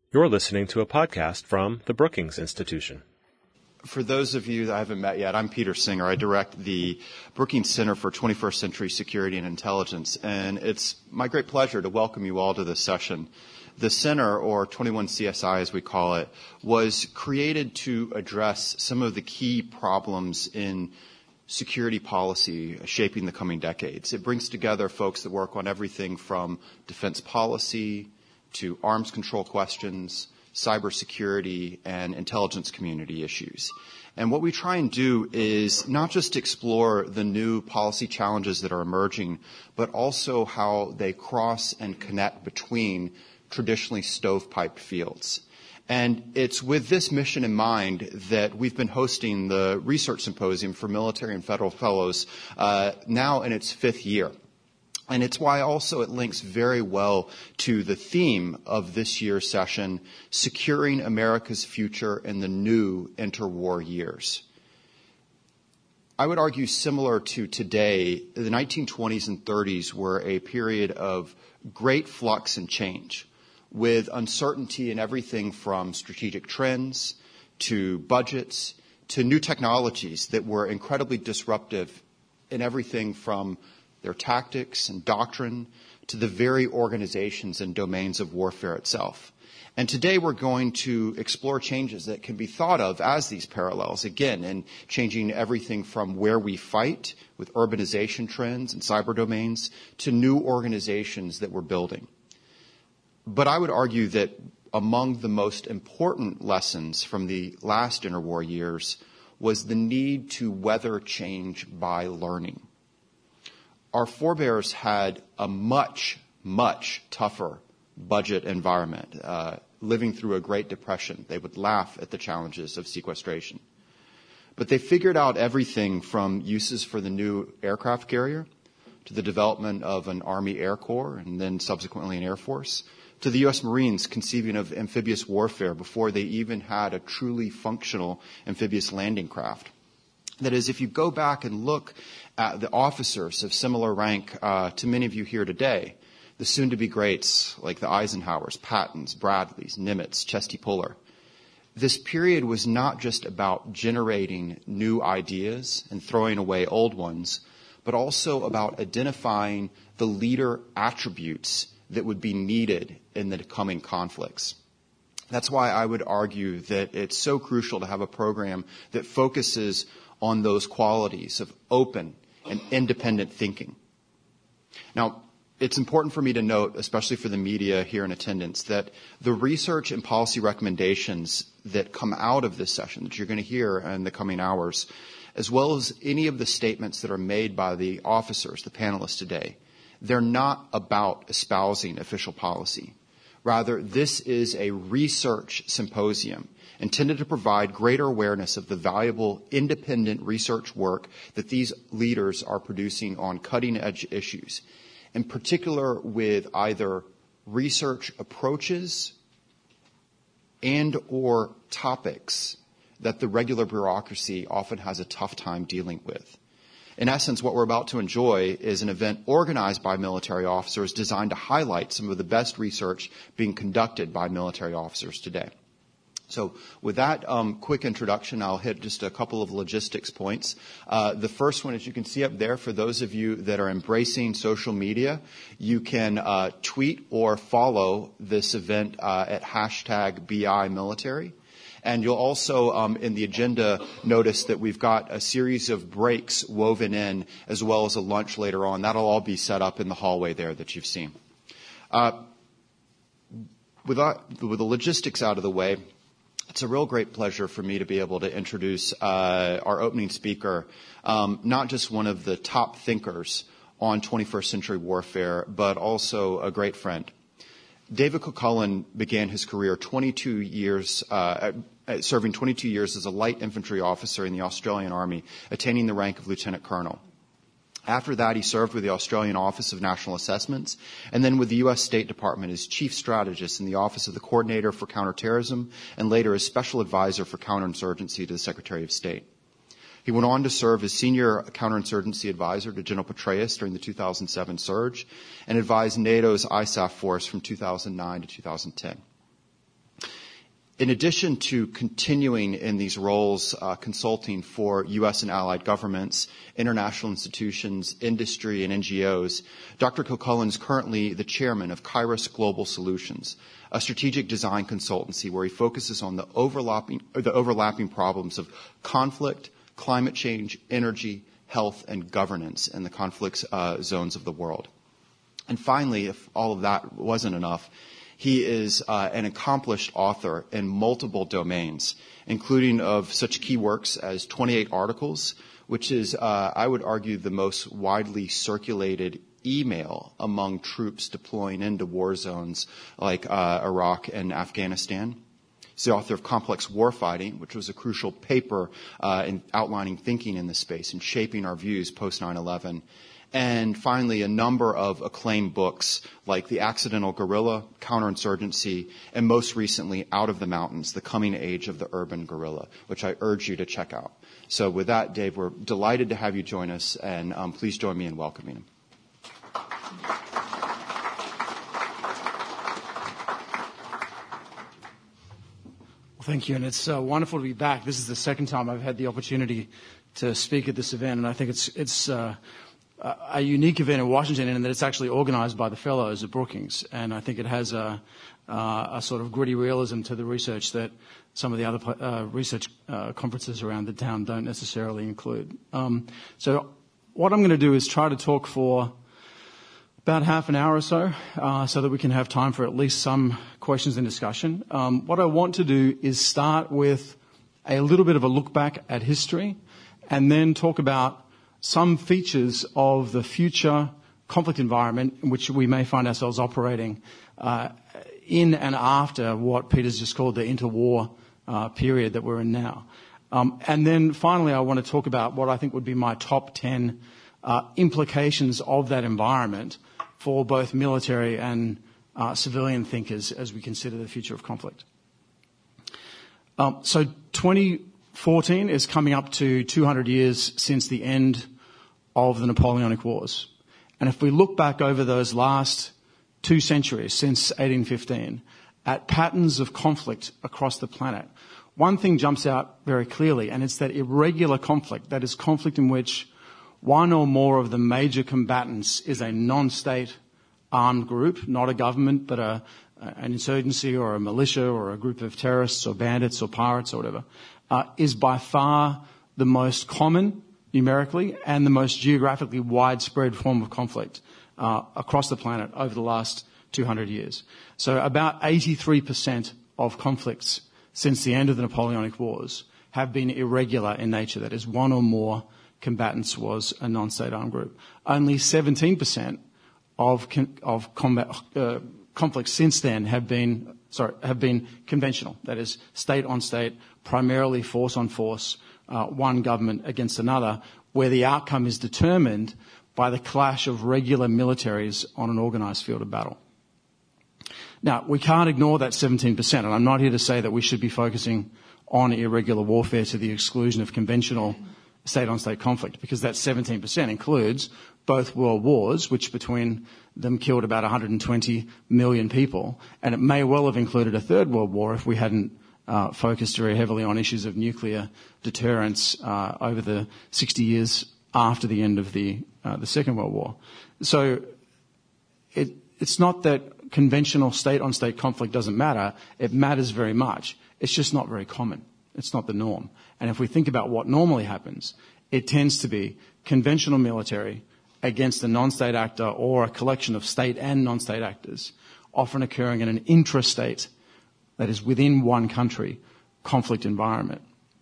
You're listening to a podcast from the Brookings Institution. For those of you that I haven't met yet, I'm Peter Singer. I direct the Brookings Center for 21st Century Security and Intelligence, and it's my great pleasure to welcome you all to this session. The center, or 21CSI as we call it, was created to address some of the key problems in security policy shaping the coming decades. It brings together folks that work on everything from defense policy to arms control questions, cybersecurity, and intelligence community issues. And what we try and do is not just explore the new policy challenges that are emerging, but also how they cross and connect between traditionally stovepiped fields. And it's with this mission in mind that we've been hosting the Research Symposium for Military and Federal Fellows now in its fifth year. And it's why also it links very well to the theme of this year's session, Securing America's Future in the New Interwar Years. I would argue similar to today, the 1920s and 30s were a period of great flux and change, with uncertainty in everything from strategic trends to budgets to new technologies that were incredibly disruptive in everything from their tactics and doctrine to the very organizations and domains of warfare itself. And today we're going to explore changes that can be thought of as these parallels, again, in changing everything from where we fight with urbanization trends and cyber domains to new organizations that we're building. But I would argue that among the most important lessons from the last interwar years was the need to weather change by learning. Our forebears had a much, much tougher budget environment, living through a Great Depression. They would laugh at the challenges of sequestration. But they figured out everything from uses for the new aircraft carrier to the development of an Army Air Corps and then subsequently an Air Force, to the U.S. Marines conceiving of amphibious warfare before they even had a truly functional amphibious landing craft. That is, if you go back and look at the officers of similar rank to many of you here today, the soon-to-be greats like the Eisenhowers, Pattons, Bradleys, Nimitz, Chesty Puller, this period was not just about generating new ideas and throwing away old ones, but also about identifying the leader attributes that would be needed in the coming conflicts. That's why I would argue that it's so crucial to have a program that focuses on those qualities of open and independent thinking. Now, it's important for me to note, especially for the media here in attendance, that the research and policy recommendations that come out of this session that you're going to hear in the coming hours, as well as any of the statements that are made by the officers, the panelists today, they're not about espousing official policy. Rather, this is a research symposium intended to provide greater awareness of the valuable independent research work that these leaders are producing on cutting-edge issues, in particular with either research approaches and or topics that the regular bureaucracy often has a tough time dealing with. In essence, what we're about to enjoy is an event organized by military officers designed to highlight some of the best research being conducted by military officers today. So with that quick introduction, I'll hit just a couple of logistics points. The first one, as you can see up there, for those of you that are embracing social media, you can tweet or follow this event at #BIMilitary. And you'll also, in the agenda, notice that we've got a series of breaks woven in, as well as a lunch later on. That'll all be set up in the hallway there that you've seen. With the logistics out of the way, it's a real great pleasure for me to be able to introduce our opening speaker, not just one of the top thinkers on 21st century warfare, but also a great friend. David Kilcullen began his career serving 22 years as a light infantry officer in the Australian Army, attaining the rank of lieutenant colonel. After that, he served with the Australian Office of National Assessments and then with the U.S. State Department as chief strategist in the Office of the Coordinator for Counterterrorism and later as special advisor for counterinsurgency to the Secretary of State. He went on to serve as senior counterinsurgency advisor to General Petraeus during the 2007 surge and advised NATO's ISAF force from 2009 to 2010. In addition to continuing in these roles, consulting for U.S. and allied governments, international institutions, industry, and NGOs, Dr. Kilcullen is currently the chairman of Kairos Global Solutions, a strategic design consultancy where he focuses on the overlapping problems of conflict, climate change, energy, health, and governance in the conflict zones of the world. And finally, if all of that wasn't enough, he is an accomplished author in multiple domains, including of such key works as 28 Articles, which is, I would argue, the most widely circulated email among troops deploying into war zones like Iraq and Afghanistan. He's the author of Complex Warfighting, which was a crucial paper in outlining thinking in this space and shaping our views post 9/11. And finally, a number of acclaimed books like The Accidental Guerrilla, Counterinsurgency, and most recently, Out of the Mountains, The Coming Age of the Urban Guerrilla, which I urge you to check out. So with that, Dave, we're delighted to have you join us, and please join me in welcoming him. Well, thank you, and it's wonderful to be back. This is the second time I've had the opportunity to speak at this event, and I think it's a unique event in Washington in that it's actually organized by the fellows at Brookings, and I think it has a sort of gritty realism to the research that some of the other research conferences around the town don't necessarily include. So what I'm going to do is try to talk for about half an hour or so that we can have time for at least some questions and discussion. What I want to do is start with a little bit of a look back at history and then talk about some features of the future conflict environment in which we may find ourselves operating in and after what Peter's just called the interwar period that we're in now. And then finally, I want to talk about what I think would be my top 10 implications of that environment for both military and civilian thinkers as we consider the future of conflict. So 2014 is coming up to 200 years since the end of the Napoleonic Wars. And if we look back over those last 2 centuries, since 1815, at patterns of conflict across the planet, one thing jumps out very clearly, and it's that irregular conflict, that is conflict in which one or more of the major combatants is a non-state armed group, not a government, but an insurgency or a militia or a group of terrorists or bandits or pirates or whatever, is by far the most common numerically and the most geographically widespread form of conflict across the planet over the last 200 years. So about 83% of conflicts since the end of the Napoleonic Wars have been irregular in nature. That is, one or more combatants was a non-state armed group. Only 17% of conflicts since then have been conventional. That is, state on state, primarily force on force, one government against another, where the outcome is determined by the clash of regular militaries on an organized field of battle. Now, we can't ignore that 17%, and I'm not here to say that we should be focusing on irregular warfare to the exclusion of conventional state-on-state conflict, because that 17% includes both world wars, which between them killed about 120 million people, and it may well have included a third world war if we hadn't focused very heavily on issues of nuclear deterrence over the 60 years after the end of the Second World War. So it's not that conventional state-on-state conflict doesn't matter. It matters very much. It's just not very common. It's not the norm. And if we think about what normally happens, it tends to be conventional military against a non-state actor or a collection of state and non-state actors, often occurring in an intrastate, that is within one country, conflict environment.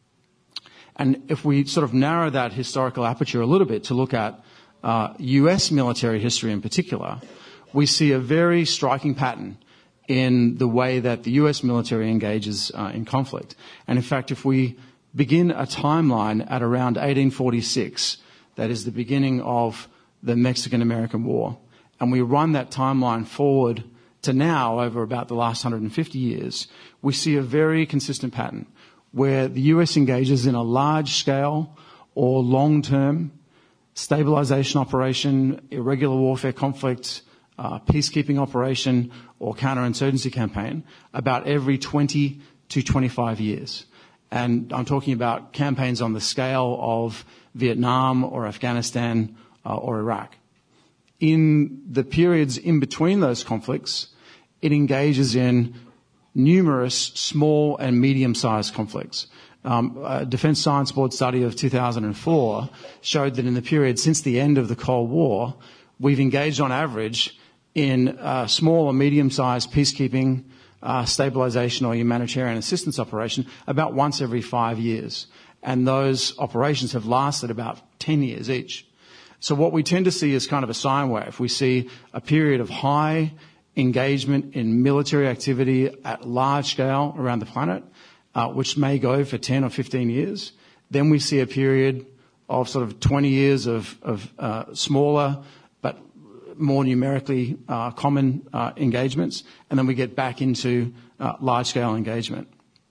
And if we sort of narrow that historical aperture a little bit to look at US military history in particular, we see a very striking pattern in the way that the US military engages in conflict. And in fact, if we begin a timeline at around 1846, that is the beginning of the Mexican-American War, and we run that timeline forward to now over about the last 150 years, we see a very consistent pattern where the US engages in a large-scale or long-term stabilization operation, irregular warfare conflict, peacekeeping operation, or counterinsurgency campaign about every 20 to 25 years. And I'm talking about campaigns on the scale of Vietnam or Afghanistan or Iraq. In the periods in between those conflicts, it engages in numerous small and medium-sized conflicts. A Defence Science Board study of 2004 showed that in the period since the end of the Cold War, we've engaged on average in small or medium-sized peacekeeping, stabilisation or humanitarian assistance operation about once every 5 years. And those operations have lasted about 10 years each. So what we tend to see is kind of a sine wave. We see a period of high engagement in military activity at large scale around the planet, which may go for 10 or 15 years. Then we see a period of sort of 20 years of smaller but more numerically common engagements, and then we get back into large-scale engagement.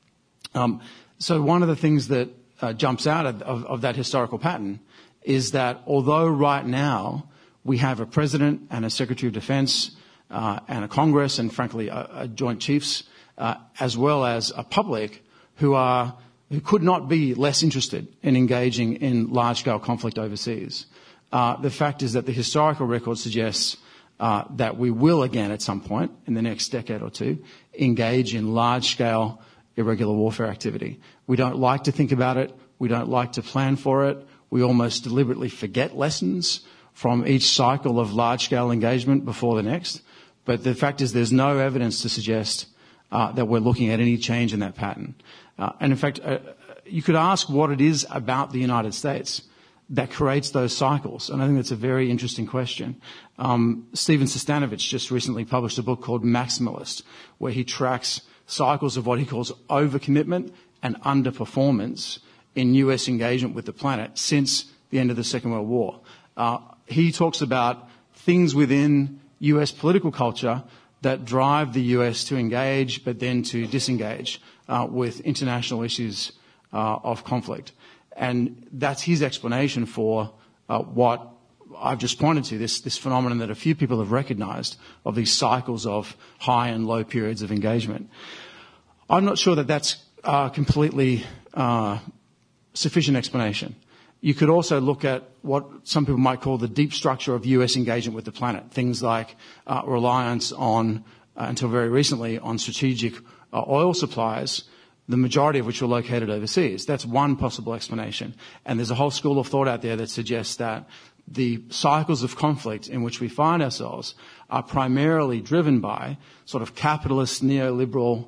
So one of the things that jumps out of that historical pattern is that although right now we have a president and a Secretary of Defence and a Congress and, frankly, a Joint Chiefs, as well as a public who could not be less interested in engaging in large-scale conflict overseas. The fact is that the historical record suggests that we will again at some point in the next decade or two engage in large-scale irregular warfare activity. We don't like to think about it. We don't like to plan for it. We almost deliberately forget lessons from each cycle of large-scale engagement before the next. But the fact is there's no evidence to suggest that we're looking at any change in that pattern. And in fact, you could ask what it is about the United States that creates those cycles. And I think that's a very interesting question. Steven Sestanovich just recently published a book called Maximalist, where he tracks cycles of what he calls overcommitment and underperformance in US engagement with the planet since the end of the Second World War. He talks about things within US political culture that drive the US to engage but then to disengage with international issues of conflict. And that's his explanation for what I've just pointed to, this phenomenon that a few people have recognized of these cycles of high and low periods of engagement. I'm not sure that that's completely sufficient explanation. You could also look at what some people might call the deep structure of US engagement with the planet, things like reliance on, until very recently, on strategic oil supplies, the majority of which were located overseas. That's one possible explanation. And there's a whole school of thought out there that suggests that the cycles of conflict in which we find ourselves are primarily driven by sort of capitalist, neoliberal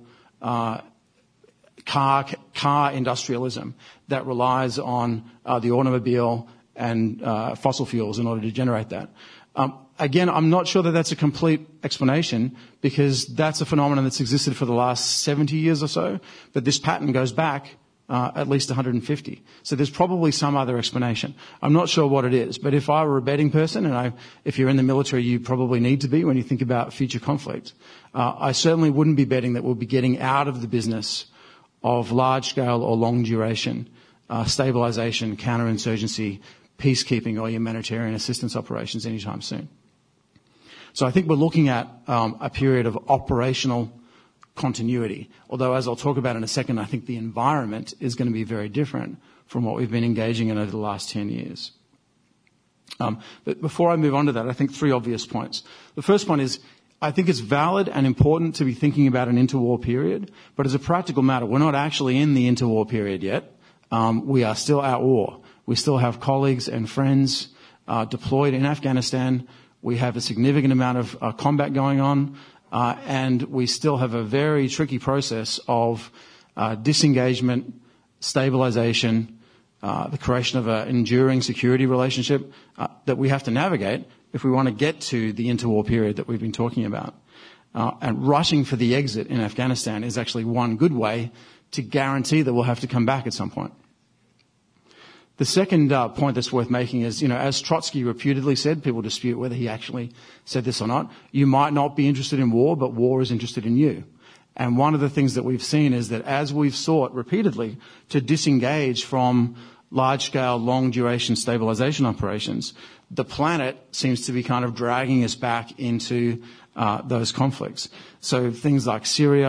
car industrialism that relies on the automobile and fossil fuels in order to generate that. Again, I'm not sure that that's a complete explanation because that's a phenomenon that's existed for the last 70 years or so, but this pattern goes back at least 150. So there's probably some other explanation. I'm not sure what it is, but if I were a betting person, and if you're in the military, you probably need to be when you think about future conflict, I certainly wouldn't be betting that we'll be getting out of the business of large-scale or long-duration stabilisation, counterinsurgency, peacekeeping or humanitarian assistance operations anytime soon. So I think we're looking at a period of operational continuity, although as I'll talk about in a second, I think the environment is going to be very different from what we've been engaging in over the last 10 years. But before I move on to that, I think three obvious points. The first one is I think it's valid and important to be thinking about an interwar period, but as a practical matter, we're not actually in the interwar period yet. We are still at war. We still have colleagues and friends deployed in Afghanistan. We have a significant amount of combat going on, and we still have a very tricky process of disengagement, stabilization, the creation of an enduring security relationship that we have to navigate if we want to get to the interwar period that we've been talking about. And rushing for the exit in Afghanistan is actually one good way to guarantee that we'll have to come back at some point. The second point that's worth making is, as Trotsky reputedly said, people dispute whether he actually said this or not, you might not be interested in war, but war is interested in you. And one of the things that we've seen is that as we've sought repeatedly to disengage from large-scale, long-duration stabilization operations, the planet seems to be kind of dragging us back into those conflicts. So things like Syria,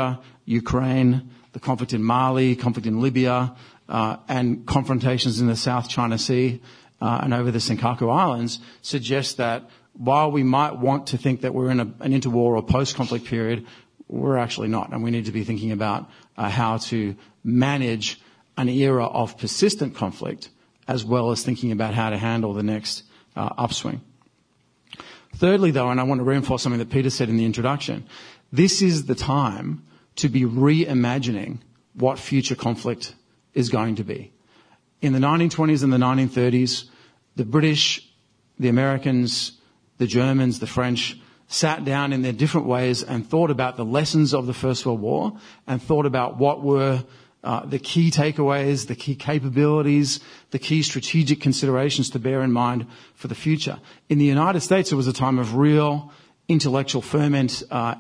Ukraine, the conflict in Mali, conflict in Libya, and confrontations in the South China Sea and over the Senkaku Islands suggest that while we might want to think that we're in an interwar or post-conflict period, we're actually not. And we need to be thinking about how to manage an era of persistent conflict as well as thinking about how to handle the next upswing. Thirdly, though, and I want to reinforce something that Peter said in the introduction, this is the time to be reimagining what future conflict is going to be. In the 1920s and the 1930s, the British, the Americans, the Germans, the French sat down in their different ways and thought about the lessons of the First World War and thought about what were the key takeaways, the key capabilities, the key strategic considerations to bear in mind for the future. In the United States, it was a time of real intellectual ferment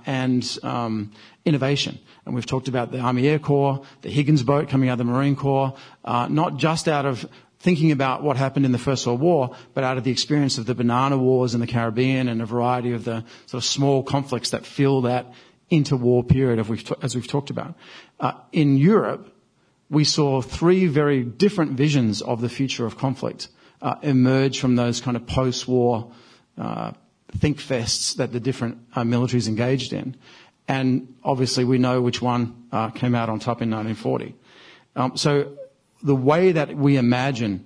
and innovation. And we've talked about the Army Air Corps, the Higgins boat coming out of the Marine Corps, not just out of thinking about what happened in the First World War, but out of the experience of the banana wars in the Caribbean and a variety of the sort of small conflicts that fill that interwar period as we've talked about. In Europe, we saw three very different visions of the future of conflict emerge from those kind of post-war think fests that the different militaries engaged in. And obviously we know which one came out on top in 1940. So the way that we imagine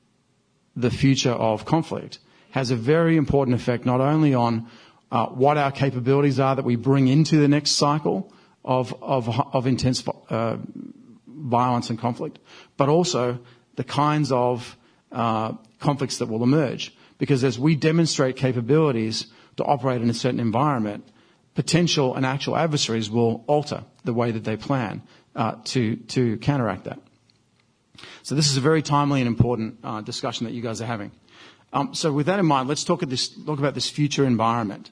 the future of conflict has a very important effect not only on what our capabilities are that we bring into the next cycle of intense violence and conflict, but also the kinds of conflicts that will emerge. Because as we demonstrate capabilities to operate in a certain environment, potential and actual adversaries will alter the way that they plan to counteract that. So this is a very timely and important discussion that you guys are having. So with that in mind, let's talk about this future environment.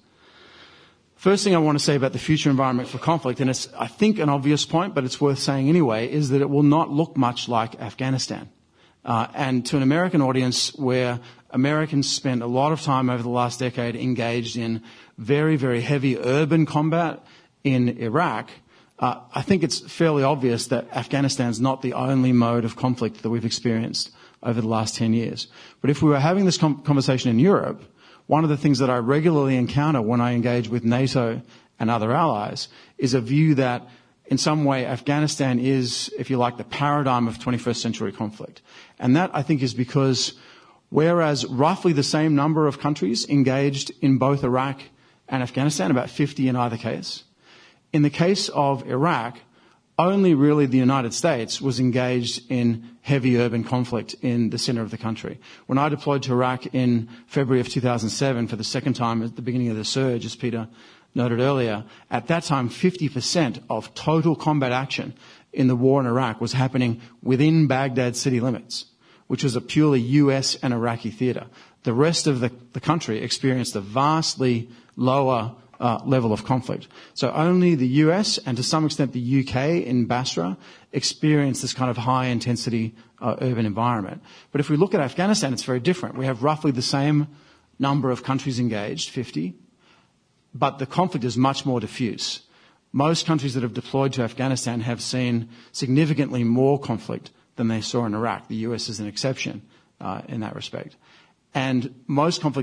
First thing I want to say about the future environment for conflict, and it's, I think, an obvious point, but it's worth saying anyway, is that it will not look much like Afghanistan. And to an American audience where Americans spent a lot of time over the last decade engaged in very, very heavy urban combat in Iraq, I think it's fairly obvious that Afghanistan's not the only mode of conflict that we've experienced over the last 10 years. But if we were having this conversation in Europe, one of the things that I regularly encounter when I engage with NATO and other allies is a view that in some way Afghanistan is, if you like, the paradigm of 21st century conflict. And that, I think, is because whereas roughly the same number of countries engaged in both Iraq and Afghanistan, about 50 in either case, in the case of Iraq, only really the United States was engaged in heavy urban conflict in the center of the country. When I deployed to Iraq in February of 2007 for the second time at the beginning of the surge, as Peter noted earlier, at that time 50% of total combat action in the war in Iraq was happening within Baghdad city limits, which was a purely US and Iraqi theater. The rest of the country experienced a vastly lower level of conflict. So only the US and to some extent the UK in Basra experienced this kind of high intensity urban environment. But if we look at Afghanistan, it's very different. We have roughly the same number of countries engaged, 50, but the conflict is much more diffuse. Most countries that have deployed to Afghanistan have seen significantly more conflict than they saw in Iraq. The US is an exception in that respect. And most of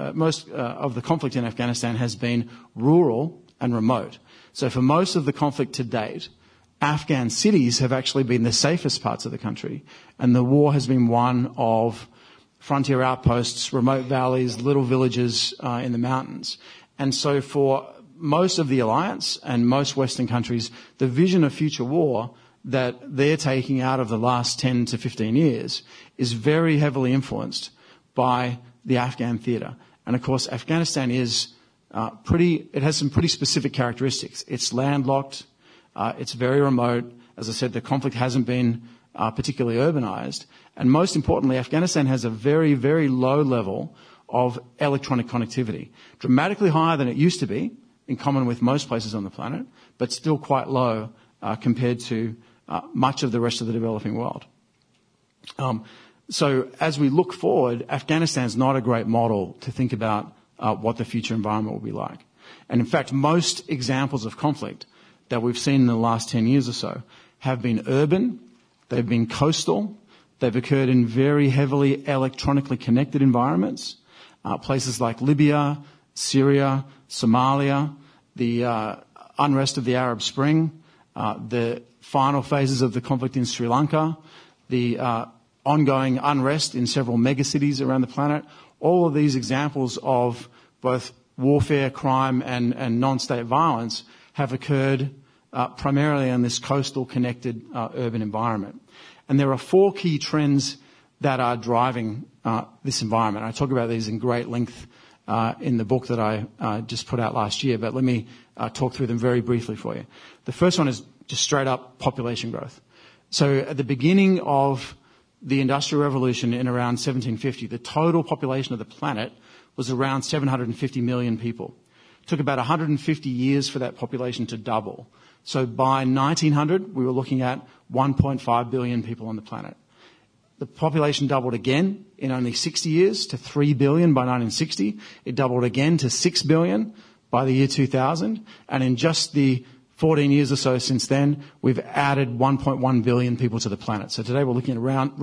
the conflict in Afghanistan has been rural and remote. So for most of the conflict to date, Afghan cities have actually been the safest parts of the country. And the war has been one of frontier outposts, remote valleys, little villages in the mountains. And so for most of the alliance and most Western countries, the vision of future war that they're taking out of the last 10 to 15 years is very heavily influenced by the Afghan theater. And of course, Afghanistan is it has some pretty specific characteristics. It's landlocked, it's very remote. As I said, the conflict hasn't been particularly urbanized. And most importantly, Afghanistan has a very, very low level of electronic connectivity, dramatically higher than it used to be, in common with most places on the planet, but still quite low compared to much of the rest of the developing world. So as we look forward, Afghanistan is not a great model to think about what the future environment will be like. And in fact, most examples of conflict that we've seen in the last 10 years or so have been urban, they've been coastal, they've occurred in very heavily electronically connected environments, places like Libya, Syria, Somalia, the unrest of the Arab Spring, the final phases of the conflict in Sri Lanka, the ongoing unrest in several megacities around the planet. All of these examples of both warfare, crime, and non-state violence have occurred primarily in this coastal connected urban environment. And there are 4 key trends that are driving this environment. I talk about these in great length in the book that I just put out last year, but let me talk through them very briefly for you. The first one is just straight up population growth. So at the beginning of the Industrial Revolution in around 1750, the total population of the planet was around 750 million people. It took about 150 years for that population to double. So by 1900, we were looking at 1.5 billion people on the planet. The population doubled again in only 60 years to 3 billion by 1960. It doubled again to 6 billion by the year 2000. And in just the 14 years or so since then, we've added 1.1 billion people to the planet. So today we're looking at around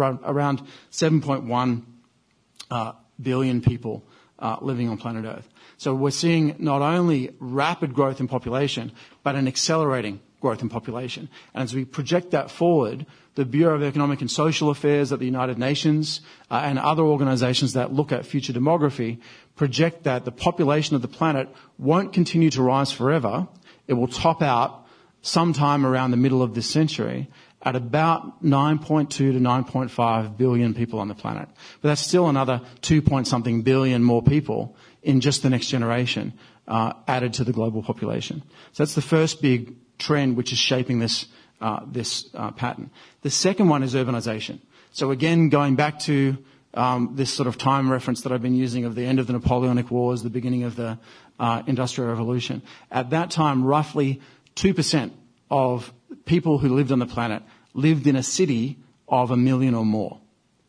7.1 billion people living on planet Earth. So we're seeing not only rapid growth in population, but an accelerating growth in population. And as we project that forward, the Bureau of Economic and Social Affairs at the United Nations and other organizations that look at future demography project that the population of the planet won't continue to rise forever. It will top out sometime around the middle of this century at about 9.2 to 9.5 billion people on the planet. But that's still another 2-point-something billion more people in just the next generation added to the global population. So that's the first big trend which is shaping this pattern. The second one is urbanization. So again, going back to this sort of time reference that I've been using of the end of the Napoleonic Wars, the beginning of the Industrial Revolution. At that time, roughly 2% of people who lived on the planet lived in a city of 1 million or more.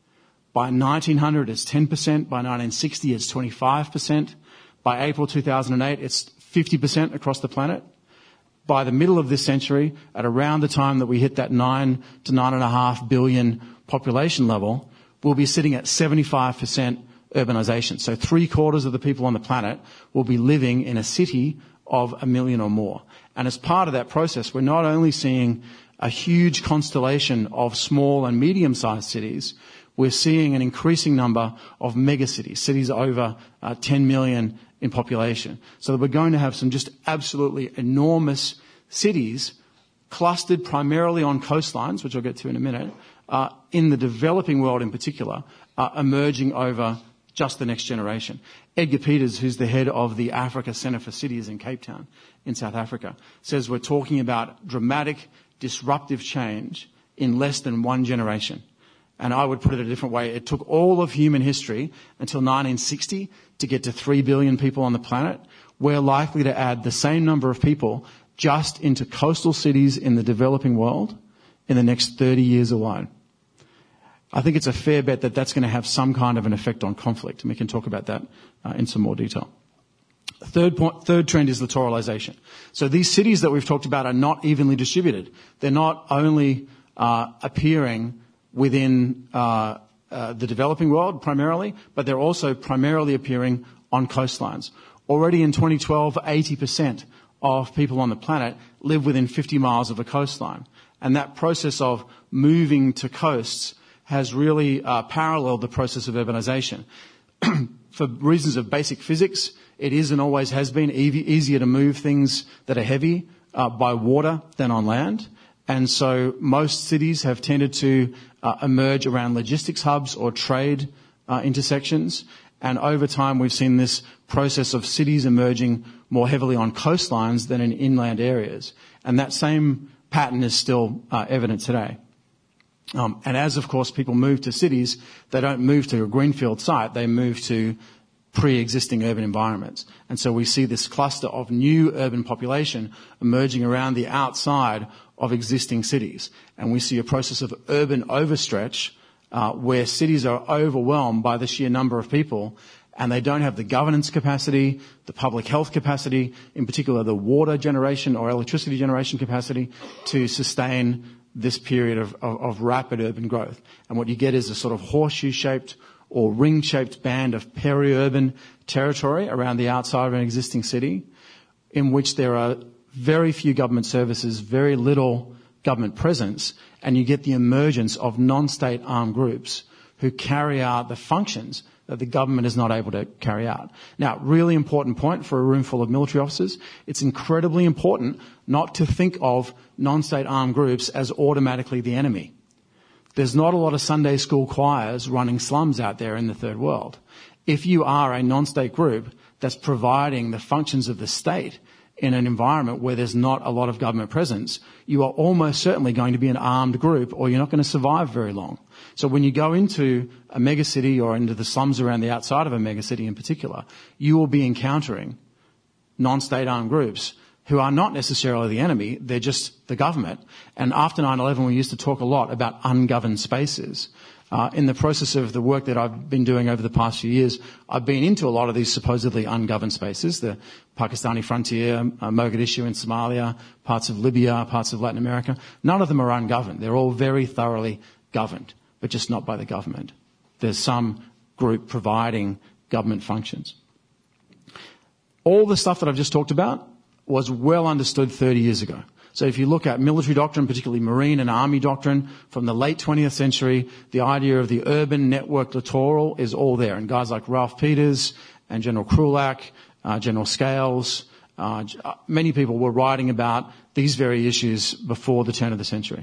By 1900, it's 10%. By 1960, it's 25%. By April 2008, it's 50% across the planet. By the middle of this century, at around the time that we hit that 9 to 9.5 billion population level, we'll be sitting at 75% urbanization. So 3/4 of the people on the planet will be living in a city of 1 million or more. And as part of that process, we're not only seeing a huge constellation of small and medium-sized cities, we're seeing an increasing number of megacities, cities over 10 million in population. So that we're going to have some just absolutely enormous cities clustered primarily on coastlines, which I'll get to in a minute, in the developing world in particular, emerging over just the next generation. Edgar Peters, who's the head of the Africa Centre for Cities in Cape Town in South Africa, says we're talking about dramatic, disruptive change in less than one generation. And I would put it a different way. It took all of human history until 1960 to get to 3 billion people on the planet. We're likely to add the same number of people just into coastal cities in the developing world in the next 30 years alone. I think it's a fair bet that that's going to have some kind of an effect on conflict, and we can talk about that in some more detail. Third trend is littoralization. So these cities that we've talked about are not evenly distributed. They're not only appearing within the developing world primarily, but they're also primarily appearing on coastlines. Already in 2012, 80% of people on the planet live within 50 miles of a coastline. And that process of moving to coasts has really paralleled the process of urbanization. For reasons of basic physics, it is and always has been easier to move things that are heavy by water than on land. And so most cities have tended to emerge around logistics hubs or trade intersections. And over time, we've seen this process of cities emerging more heavily on coastlines than in inland areas. And that same pattern is still evident today. And as, of course, people move to cities, they don't move to a greenfield site. They move to pre-existing urban environments. And so we see this cluster of new urban population emerging around the outside of existing cities. And we see a process of urban overstretch where cities are overwhelmed by the sheer number of people and they don't have the governance capacity, the public health capacity, in particular the water generation or electricity generation capacity to sustain this period of rapid urban growth. And what you get is a sort of horseshoe-shaped or ring-shaped band of peri-urban territory around the outside of an existing city in which there are very few government services, very little government presence, and you get the emergence of non-state armed groups who carry out the functions that the government is not able to carry out. Now, really important point for a room full of military officers, it's incredibly important not to think of non-state armed groups as automatically the enemy. There's not a lot of Sunday school choirs running slums out there in the third world. If you are a non-state group that's providing the functions of the state in an environment where there's not a lot of government presence, you are almost certainly going to be an armed group or you're not going to survive very long. So when you go into a megacity or into the slums around the outside of a megacity in particular, you will be encountering non-state armed groups who are not necessarily the enemy, they're just the government. And after 9/11, we used to talk a lot about ungoverned spaces. In the process of the work that I've been doing over the past few years, I've been into a lot of these supposedly ungoverned spaces, the Pakistani frontier, Mogadishu in Somalia, parts of Libya, parts of Latin America. None of them are ungoverned. They're all very thoroughly governed, but just not by the government. There's some group providing government functions. All the stuff that I've just talked about was well understood 30 years ago. So if you look at military doctrine, particularly Marine and Army doctrine from the late 20th century, the idea of the urban networked littoral is all there. And guys like Ralph Peters and General Krulak, General Scales, many people were writing about these very issues before the turn of the century.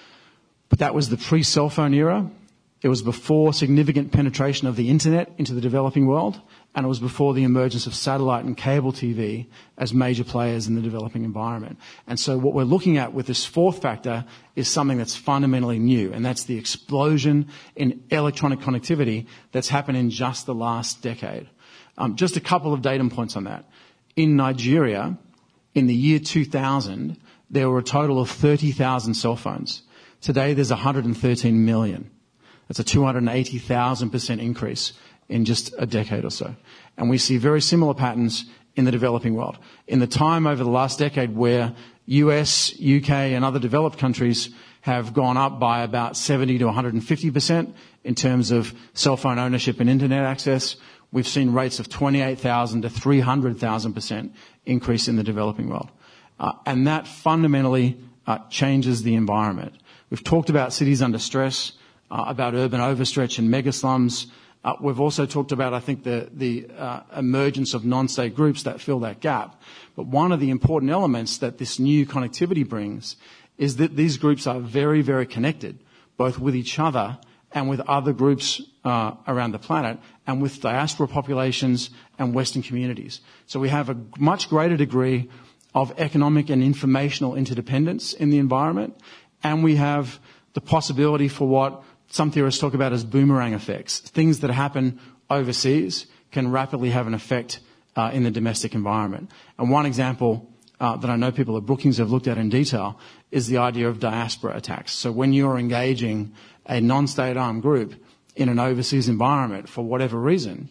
But that was the pre-cell phone era. It was before significant penetration of the internet into the developing world, and it was before the emergence of satellite and cable TV as major players in the developing environment. And so what we're looking at with this fourth factor is something that's fundamentally new, and that's the explosion in electronic connectivity that's happened in just the last decade. Just a couple of data points on that. In Nigeria, in the year 2000, there were a total of 30,000 cell phones. Today, there's 113 million. That's a 280,000% increase in just a decade or so. And we see very similar patterns in the developing world. In the time over the last decade where US, UK and other developed countries have gone up by about 70 to 150% in terms of cell phone ownership and internet access, we've seen rates of 28,000 to 300,000% increase in the developing world. And that fundamentally changes the environment. We've talked about cities under stress, about urban overstretch and mega slums. We've also talked about, I think, the emergence of non-state groups that fill that gap. But one of the important elements that this new connectivity brings is that these groups are very, very connected, both with each other and with other groups around the planet, and with diaspora populations and Western communities. So we have a much greater degree of economic and informational interdependence in the environment, and we have the possibility for what some theorists talk about as boomerang effects. Things that happen overseas can rapidly have an effect in the domestic environment. And one example that I know people at Brookings have looked at in detail is the idea of diaspora attacks. So when you're engaging a non-state armed group in an overseas environment for whatever reason,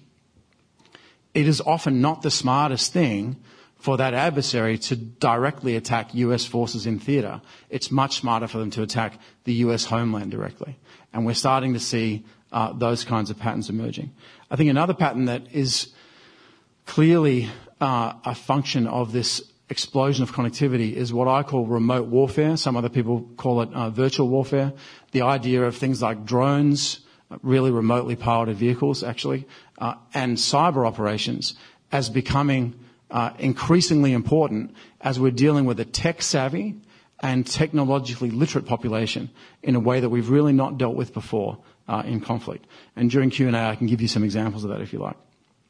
it is often not the smartest thing for that adversary to directly attack US forces in theatre. It's much smarter for them to attack the US homeland directly. And we're starting to see those kinds of patterns emerging. I think another pattern that is clearly a function of this explosion of connectivity is what I call remote warfare. Some other people call it virtual warfare. The idea of things like drones, really remotely piloted vehicles actually, and cyber operations as becoming increasingly important as we're dealing with a tech-savvy and technologically literate population in a way that we've really not dealt with before in conflict. And during Q&A, I can give you some examples of that if you like.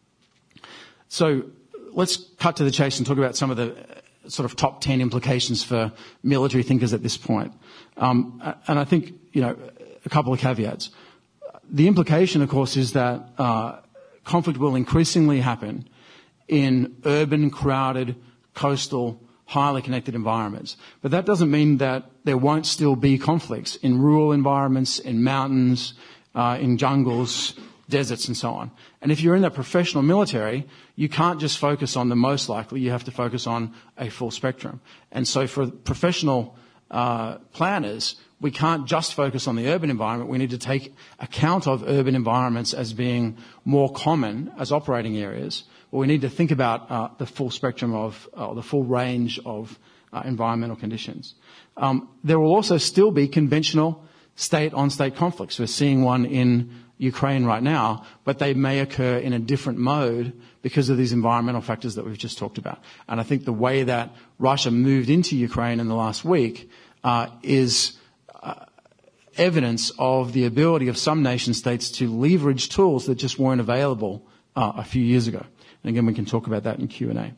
So let's cut to the chase and talk about some of the sort of top 10 implications for military thinkers at this point. And I think, a couple of caveats. The implication, of course, is that conflict will increasingly happen in urban, crowded, coastal, highly connected environments. But that doesn't mean that there won't still be conflicts in rural environments, in mountains, in jungles, deserts and so on. And if you're in that professional military, you can't just focus on the most likely, you have to focus on a full spectrum. And so for professional planners, we can't just focus on the urban environment. We need to take account of urban environments as being more common as operating areas. But we need to think about the full spectrum of, the full range of environmental conditions. There will also still be conventional state-on-state conflicts. We're seeing one in Ukraine right now, but they may occur in a different mode because of these environmental factors that we've just talked about. And I think the way that Russia moved into Ukraine in the last week is evidence of the ability of some nation states to leverage tools that just weren't available a few years ago. And again, we can talk about that in Q&A.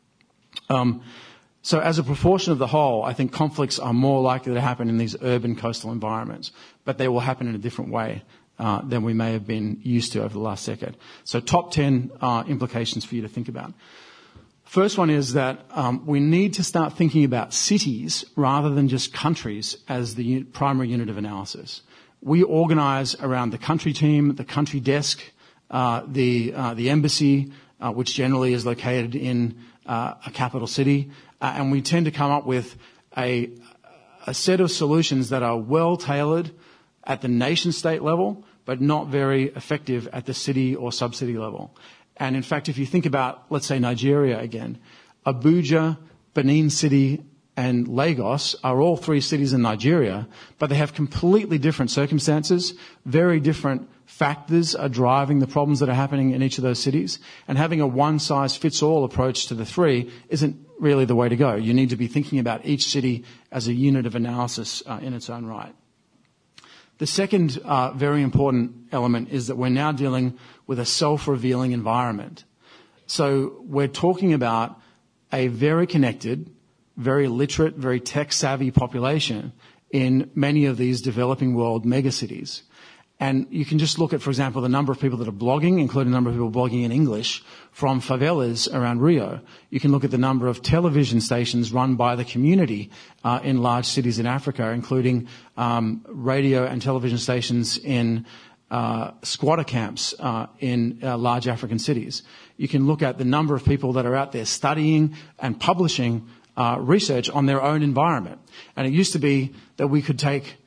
So as a proportion of the whole, I think conflicts are more likely to happen in these urban coastal environments, but they will happen in a different way than we may have been used to over the last decade. So top 10 implications for you to think about. First one is that we need to start thinking about cities rather than just countries as the primary unit of analysis. We organize around the country team, the country desk, the embassy, which generally is located in a capital city, and we tend to come up with a set of solutions that are well tailored at the nation-state level, but not very effective at the city or sub-city level. And in fact, if you think about, let's say, Nigeria again, Abuja, Benin City, and Lagos are all three cities in Nigeria, but they have completely different circumstances. Very different factors are driving the problems that are happening in each of those cities. And having a one-size-fits-all approach to the three isn't really the way to go. You need to be thinking about each city as a unit of analysis in its own right. The second very important element is that we're now dealing with a self-revealing environment. So we're talking about a very connected, very literate, very tech-savvy population in many of these developing world megacities. And you can just look at, for example, the number of people that are blogging, including the number of people blogging in English, from favelas around Rio. You can look at the number of television stations run by the community in large cities in Africa, including radio and television stations in squatter camps in large African cities. You can look at the number of people that are out there studying and publishing research on their own environment. And it used to be that we could take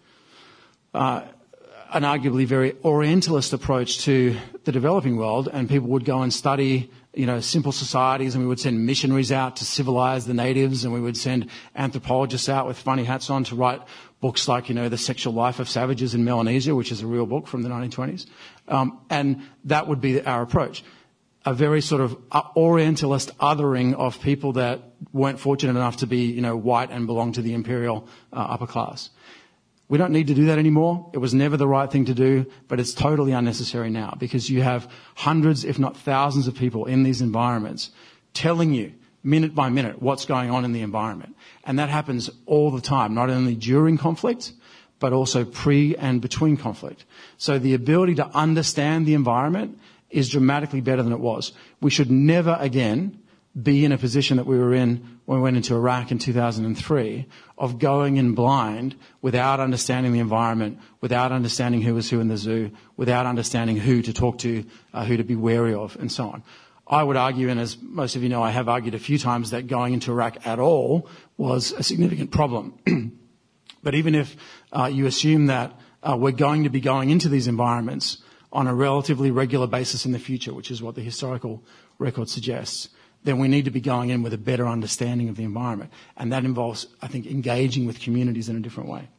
an arguably very Orientalist approach to the developing world, and people would go and study, simple societies, and we would send missionaries out to civilize the natives, and we would send anthropologists out with funny hats on to write books like, The Sexual Life of Savages in Melanesia, which is a real book from the 1920s. And that would be our approach. A very sort of Orientalist othering of people that weren't fortunate enough to be, white and belong to the imperial upper class. We don't need to do that anymore. It was never the right thing to do, but it's totally unnecessary now because you have hundreds, if not thousands of people in these environments telling you minute by minute what's going on in the environment. And that happens all the time, not only during conflict, but also pre and between conflict. So the ability to understand the environment is dramatically better than it was. We should never again be in a position that we were in when we went into Iraq in 2003 of going in blind without understanding the environment, without understanding who was who in the zoo, without understanding who to talk to, who to be wary of, and so on. I would argue, and as most of you know, I have argued a few times that going into Iraq at all was a significant problem. But even if you assume that we're going to be going into these environments on a relatively regular basis in the future, which is what the historical record suggests, then we need to be going in with a better understanding of the environment. And that involves, I think, engaging with communities in a different way.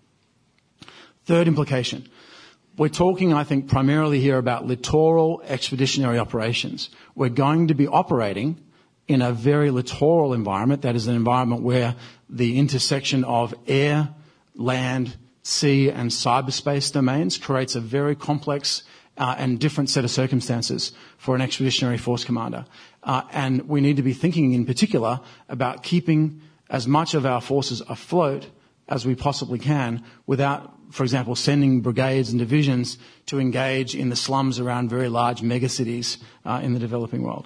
Third implication. We're talking, I think, primarily here about littoral expeditionary operations. We're going to be operating in a very littoral environment. That is an environment where the intersection of air, land, sea, and cyberspace domains creates a very complex and different set of circumstances for an expeditionary force commander. And we need to be thinking in particular about keeping as much of our forces afloat as we possibly can without, for example, sending brigades and divisions to engage in the slums around very large megacities in the developing world.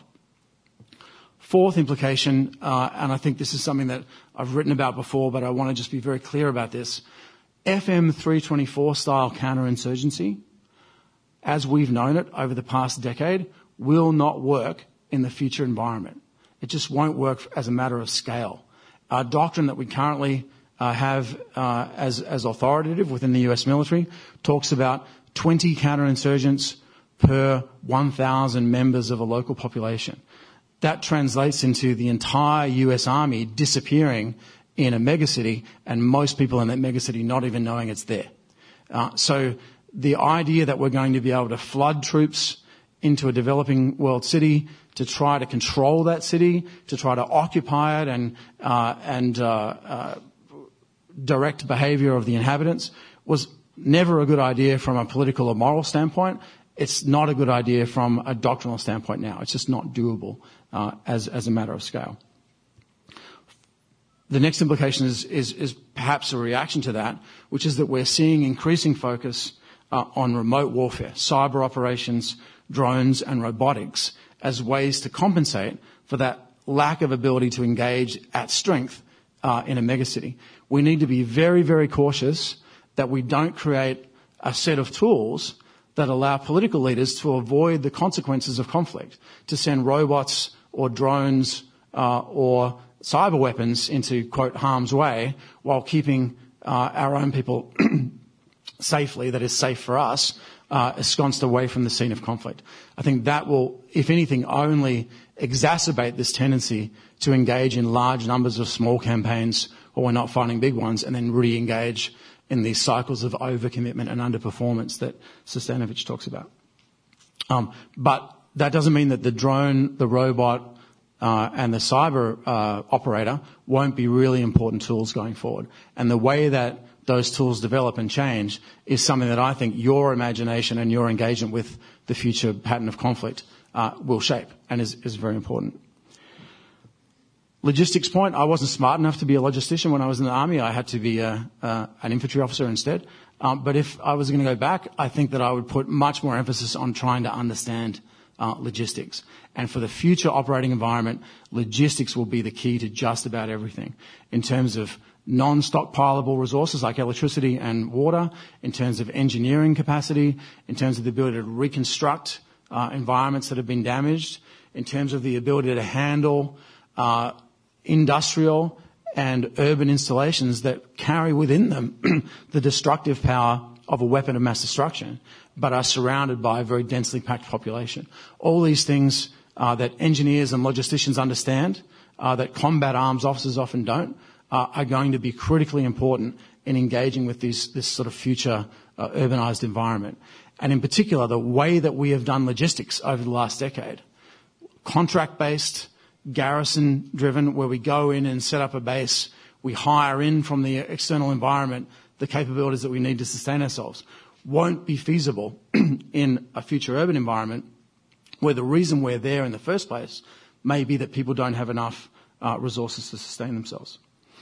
Fourth implication, and I think this is something that I've written about before, but I want to just be very clear about this, FM 324 style counterinsurgency as we've known it over the past decade, will not work in the future environment. It just won't work as a matter of scale. Our doctrine that we currently have as authoritative within the US military talks about 20 counterinsurgents per 1,000 members of a local population. That translates into the entire US Army disappearing in a megacity and most people in that megacity not even knowing it's there. So the idea that we're going to be able to flood troops into a developing world city to try to control that city, to try to occupy it and direct behavior of the inhabitants was never a good idea from a political or moral standpoint. It's not a good idea from a doctrinal standpoint now. It's just not doable as a matter of scale. The next implication is perhaps a reaction to that, which is that we're seeing increasing focus on remote warfare, cyber operations, drones and robotics as ways to compensate for that lack of ability to engage at strength in a megacity. We need to be very, very cautious that we don't create a set of tools that allow political leaders to avoid the consequences of conflict, to send robots or drones or cyber weapons into, quote, harm's way while keeping our own people safely, that is safe for us, ensconced away from the scene of conflict. I think that will, if anything, only exacerbate this tendency to engage in large numbers of small campaigns or we're not fighting big ones and then re-engage in these cycles of overcommitment and underperformance that Sestanovich talks about. But that doesn't mean that the drone, the robot, and the cyber operator won't be really important tools going forward. And the way that those tools develop and change is something that I think your imagination and your engagement with the future pattern of conflict will shape and is very important. Logistics point, I wasn't smart enough to be a logistician when I was in the Army. I had to be an infantry officer instead. But if I was going to go back, I think that I would put much more emphasis on trying to understand logistics. And for the future operating environment, logistics will be the key to just about everything in terms of non-stockpilable resources like electricity and water, in terms of engineering capacity, in terms of the ability to reconstruct environments that have been damaged, in terms of the ability to handle industrial and urban installations that carry within them the destructive power of a weapon of mass destruction, but are surrounded by a very densely packed population. All these things that engineers and logisticians understand, that combat arms officers often don't, are going to be critically important in engaging with this sort of future urbanized environment. And in particular, the way that we have done logistics over the last decade, contract-based, garrison-driven, where we go in and set up a base, we hire in from the external environment the capabilities that we need to sustain ourselves, won't be feasible in a future urban environment where the reason we're there in the first place may be that people don't have enough resources to sustain themselves.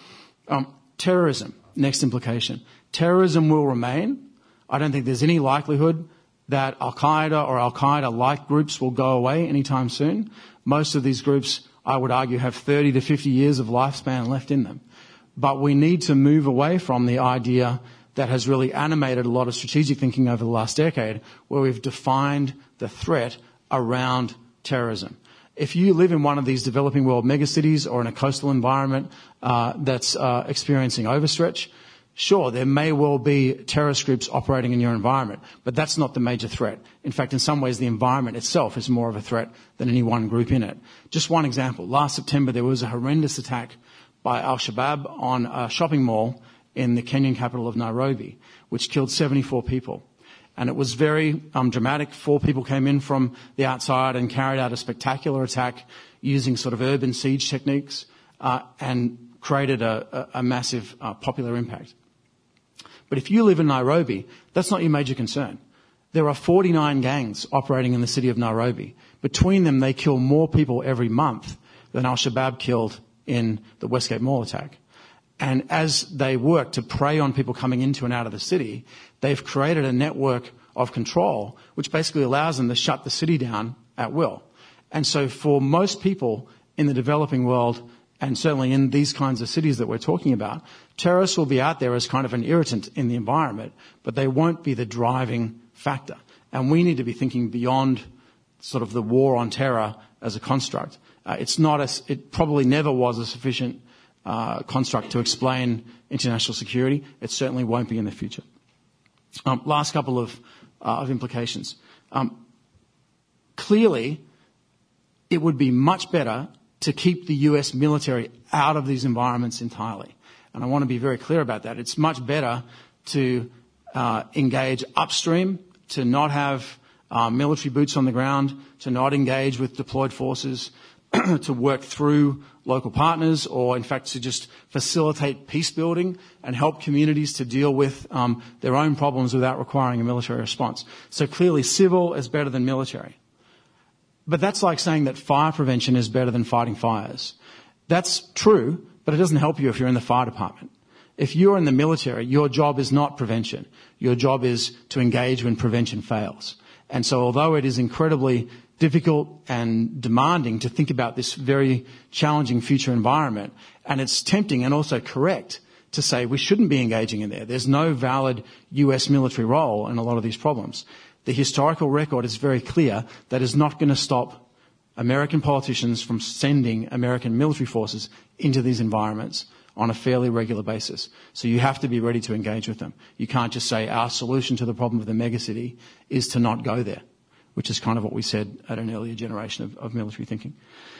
Terrorism, next implication. Terrorism will remain. I don't think there's any likelihood that Al-Qaeda or Al-Qaeda-like groups will go away anytime soon. Most of these groups, I would argue, have 30 to 50 years of lifespan left in them. But we need to move away from the idea that has really animated a lot of strategic thinking over the last decade, where we've defined the threat around terrorism. If you live in one of these developing world megacities or in a coastal environment that's experiencing overstretch, sure, there may well be terrorist groups operating in your environment, but that's not the major threat. In fact, in some ways, the environment itself is more of a threat than any one group in it. Just one example. Last September, there was a horrendous attack by Al-Shabaab on a shopping mall in the Kenyan capital of Nairobi, which killed 74 people. And it was very dramatic. 4 people came in from the outside and carried out a spectacular attack using sort of urban siege techniques and created a massive popular impact. But if you live in Nairobi, that's not your major concern. There are 49 gangs operating in the city of Nairobi. Between them, they kill more people every month than Al-Shabaab killed in the Westgate Mall attack. And as they work to prey on people coming into and out of the city, they've created a network of control which basically allows them to shut the city down at will. And so for most people in the developing world, and certainly in these kinds of cities that we're talking about, terrorists will be out there as kind of an irritant in the environment, but they won't be the driving factor. And we need to be thinking beyond sort of the war on terror as a construct. It probably never was a sufficient construct to explain international security. It certainly won't be in the future. Last couple of implications. Clearly, it would be much better to keep the US military out of these environments entirely. And I want to be very clear about that. It's much better to engage upstream, to not have military boots on the ground, to not engage with deployed forces, to work through local partners, or in fact to just facilitate peace building and help communities to deal with their own problems without requiring a military response. So clearly civil is better than military. But that's like saying that fire prevention is better than fighting fires. That's true, but it doesn't help you if you're in the fire department. If you're in the military, your job is not prevention. Your job is to engage when prevention fails. And so although it is incredibly difficult and demanding to think about this very challenging future environment, and it's tempting and also correct to say we shouldn't be engaging in there. There's no valid US military role in a lot of these problems. The historical record is very clear that is not going to stop American politicians from sending American military forces into these environments on a fairly regular basis. So you have to be ready to engage with them. You can't just say our solution to the problem of the megacity is to not go there, which is kind of what we said at an earlier generation of military thinking.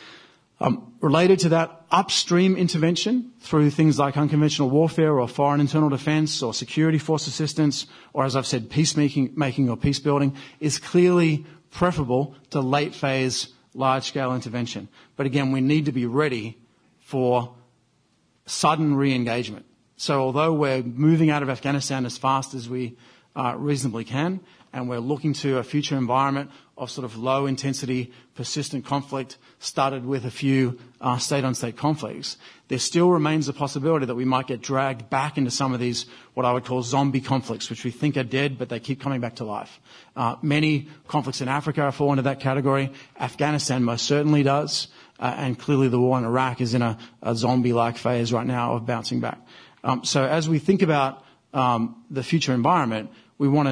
Related to that, upstream intervention through things like unconventional warfare or foreign internal defence or security force assistance, or as I've said, peacemaking or peace building, is clearly preferable to late phase, large-scale intervention. But again, we need to be ready for sudden re-engagement. So although we're moving out of Afghanistan as fast as we reasonably can, and we're looking to a future environment of sort of low-intensity, persistent conflict, started with a few state-on-state conflicts, there still remains the possibility that we might get dragged back into some of these, what I would call zombie conflicts, which we think are dead, but they keep coming back to life. Many conflicts in Africa fall into that category. Afghanistan most certainly does. And clearly the war in Iraq is in a zombie-like phase right now of bouncing back. So as we think about the future environment, we want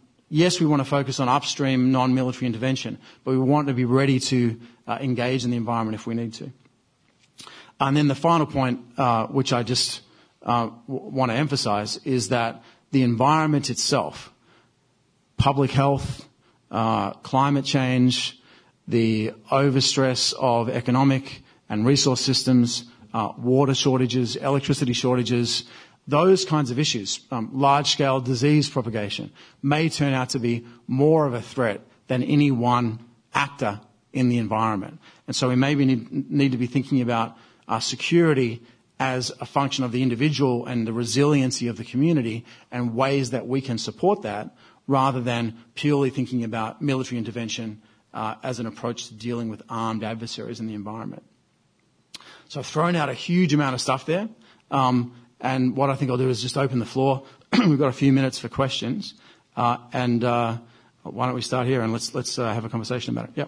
to focus on upstream non-military intervention, but we want to be ready to engage in the environment if we need to. And then the final point, which I just want to emphasize, is that the environment itself, public health, climate change, the overstress of economic and resource systems, water shortages, electricity shortages, those kinds of issues, large-scale disease propagation, may turn out to be more of a threat than any one actor in the environment. And so we maybe need to be thinking about security as a function of the individual and the resiliency of the community and ways that we can support that, rather than purely thinking about military intervention as an approach to dealing with armed adversaries in the environment. So I've thrown out a huge amount of stuff there. And what I think I'll do is just open the floor. We've got a few minutes for questions. Why don't we start here and let's have a conversation about it. Yep.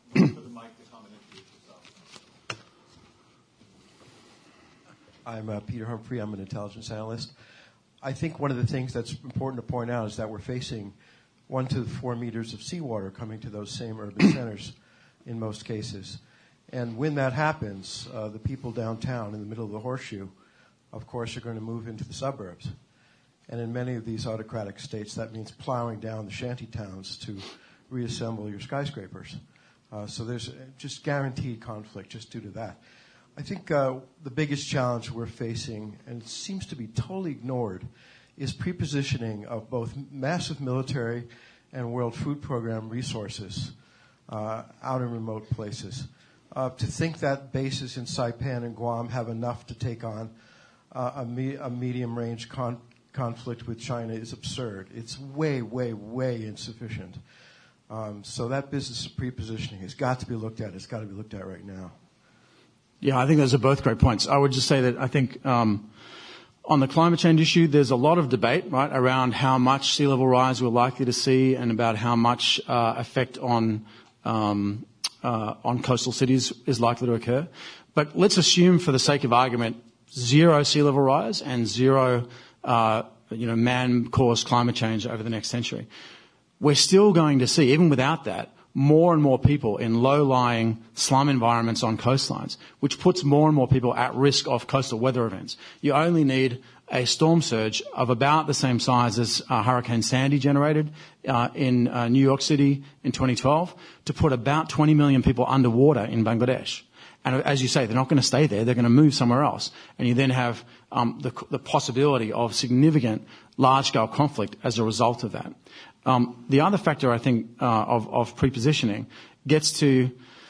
I'm Peter Humphrey. I'm an intelligence analyst. I think one of the things that's important to point out is that we're facing 1 to 4 meters of seawater coming to those same urban centers in most cases. And when that happens, the people downtown in the middle of the horseshoe, of course, are going to move into the suburbs. And in many of these autocratic states, that means plowing down the shanty towns to reassemble your skyscrapers. So there's just guaranteed conflict just due to that. I think the biggest challenge we're facing, and it seems to be totally ignored, is prepositioning of both massive military and World Food Program resources out in remote places. To think that bases in Saipan and Guam have enough to take on a medium-range conflict with China is absurd. It's way, way, way insufficient. So that business of prepositioning has got to be looked at. It's got to be looked at right now. Yeah, I think those are both great points. I would just say that I think on the climate change issue, there's a lot of debate, right, around how much sea level rise we're likely to see and about how much effect on coastal cities is likely to occur. But let's assume, for the sake of argument, 0 sea level rise and 0 man-caused climate change over the next century. we're still going to see, even without that, more and more people in low-lying slum environments on coastlines, which puts more and more people at risk of coastal weather events. You only need a storm surge of about the same size as Hurricane Sandy generated in New York City in 2012 to put about 20 million people underwater in Bangladesh. And as you say, they're not going to stay there. They're going to move somewhere else. And you then have the possibility of significant large-scale conflict as a result of that. The other factor, I think, of prepositioning gets to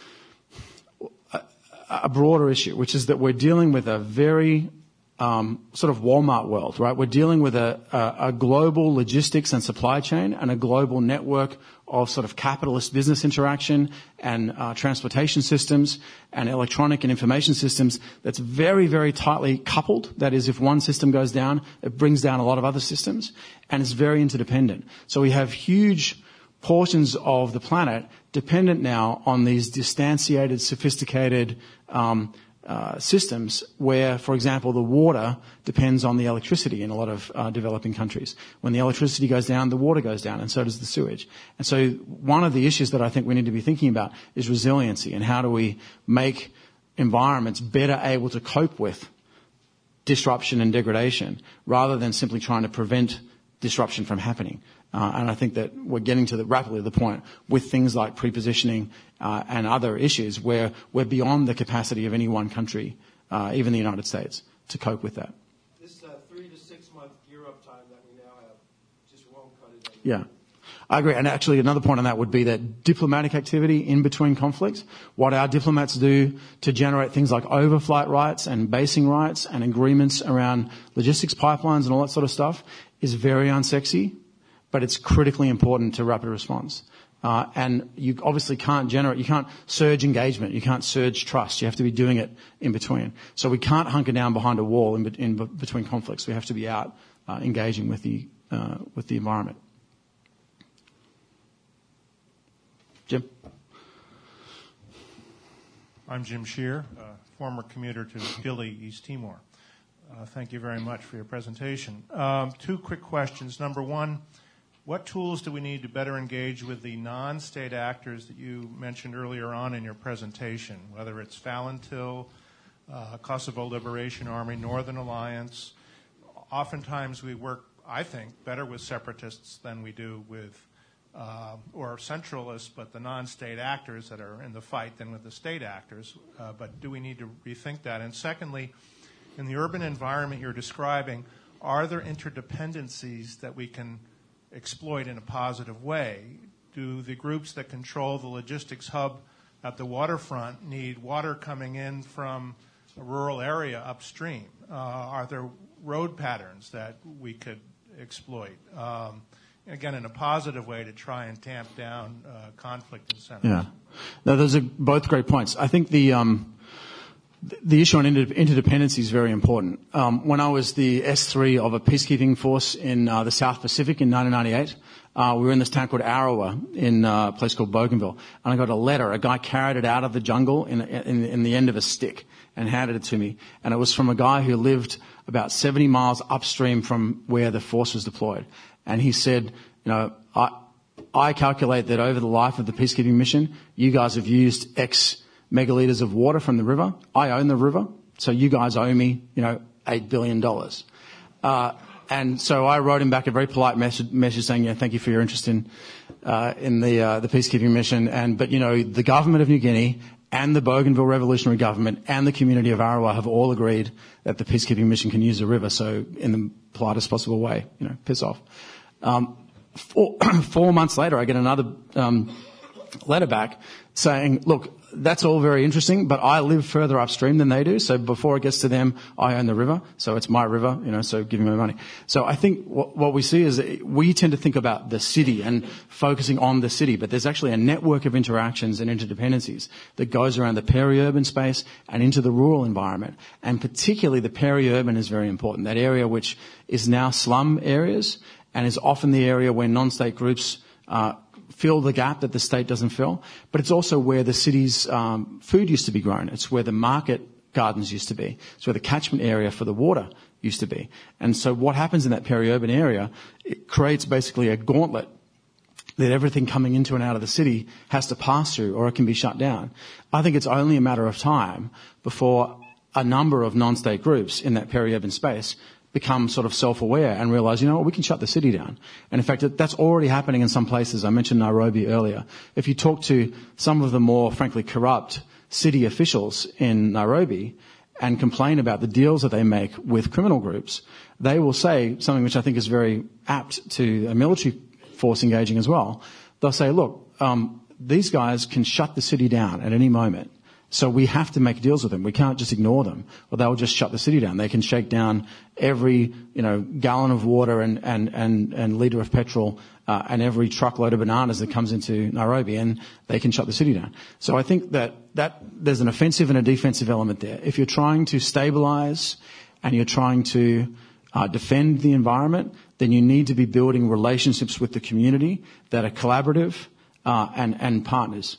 a broader issue, which is that we're dealing with a very sort of Walmart world, right? We're dealing with a global logistics and supply chain and a global network of sort of capitalist business interaction and transportation systems and electronic and information systems that's very, very tightly coupled. That is, if one system goes down, it brings down a lot of other systems, and it's very interdependent. So we have huge portions of the planet dependent now on these distantiated, sophisticated systems where, for example, the water depends on the electricity in a lot of developing countries. When the electricity goes down, the water goes down, and so does the sewage. And so one of the issues that I think we need to be thinking about is resiliency, and how do we make environments better able to cope with disruption and degradation rather than simply trying to prevent disruption from happening. And I think that we're getting to rapidly the point with things like prepositioning and other issues where we're beyond the capacity of any one country, even the United States, to cope with that. This 3 to 6 month gear-up time that we now have just won't cut it anymore. Yeah. I agree. And actually another point on that would be that diplomatic activity in between conflicts, what our diplomats do to generate things like overflight rights and basing rights and agreements around logistics pipelines and all that sort of stuff is very unsexy, but it's critically important to rapid response. And you obviously you can't surge engagement, you can't surge trust. You have to be doing it in between. So we can't hunker down behind a wall in between conflicts. We have to be out engaging with the environment. Jim? I'm Jim Shear, former commuter to Dili, East Timor. Thank you very much for your presentation. 2 quick questions. Number one, what tools do we need to better engage with the non-state actors that you mentioned earlier on in your presentation, whether it's Falintil, Kosovo Liberation Army, Northern Alliance? Oftentimes we work, I think, better with separatists than we do with, or centralists, but the non-state actors that are in the fight than with the state actors. But do we need to rethink that? And secondly, in the urban environment you're describing, are there interdependencies that we can exploit in a positive way? Do the groups that control the logistics hub at the waterfront need water coming in from a rural area upstream? Are there road patterns that we could exploit? Again, in a positive way to try and tamp down conflict in centers. Yeah. No, those are both great points. I think the issue on interdependency is very important. When I was the S3 of a peacekeeping force in the South Pacific in 1998, we were in this town called Arawa in a place called Bougainville, and I got a letter. A guy carried it out of the jungle in the end of a stick and handed it to me, and it was from a guy who lived about 70 miles upstream from where the force was deployed. And he said, I calculate that over the life of the peacekeeping mission, you guys have used X megaliters of water from the river. I own the river, so you guys owe me, $8 billion. And so I wrote him back a very polite message saying, thank you for your interest in the peacekeeping mission. But the government of New Guinea and the Bougainville Revolutionary Government and the community of Arawa have all agreed that the peacekeeping mission can use the river. So in the politest possible way, piss off. 4 months later, I get another letter back saying, look, that's all very interesting, but I live further upstream than they do, so before it gets to them, I own the river, so it's my river, so give me my money. So I think what we see is we tend to think about the city and focusing on the city, but there's actually a network of interactions and interdependencies that goes around the peri-urban space and into the rural environment. And particularly the peri-urban is very important, that area which is now slum areas and is often the area where non-state groups fill the gap that the state doesn't fill, but it's also where the city's food used to be grown. It's where the market gardens used to be. It's where the catchment area for the water used to be. And so what happens in that peri-urban area, it creates basically a gauntlet that everything coming into and out of the city has to pass through or it can be shut down. I think it's only a matter of time before a number of non-state groups in that peri-urban space become sort of self-aware and realize, you know what, we can shut the city down. And in fact, that's already happening in some places. I mentioned Nairobi earlier. If you talk to some of the more, frankly, corrupt city officials in Nairobi and complain about the deals that they make with criminal groups, they will say something which I think is very apt to a military force engaging as well. They'll say, look, these guys can shut the city down at any moment. So we have to make deals with them. We can't just ignore them, or they'll just shut the city down. They can shake down every, gallon of water and liter of petrol, and every truckload of bananas that comes into Nairobi, and they can shut the city down. So I think that there's an offensive and a defensive element there. If you're trying to stabilize and you're trying to defend the environment, then you need to be building relationships with the community that are collaborative, and partners.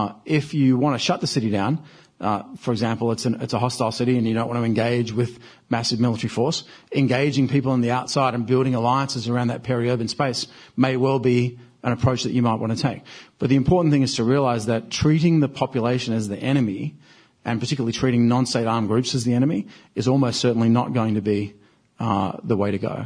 If you want to shut the city down, for example, it's a hostile city and you don't want to engage with massive military force, engaging people on the outside and building alliances around that peri-urban space may well be an approach that you might want to take. But the important thing is to realize that treating the population as the enemy, and particularly treating non-state armed groups as the enemy, is almost certainly not going to be the way to go.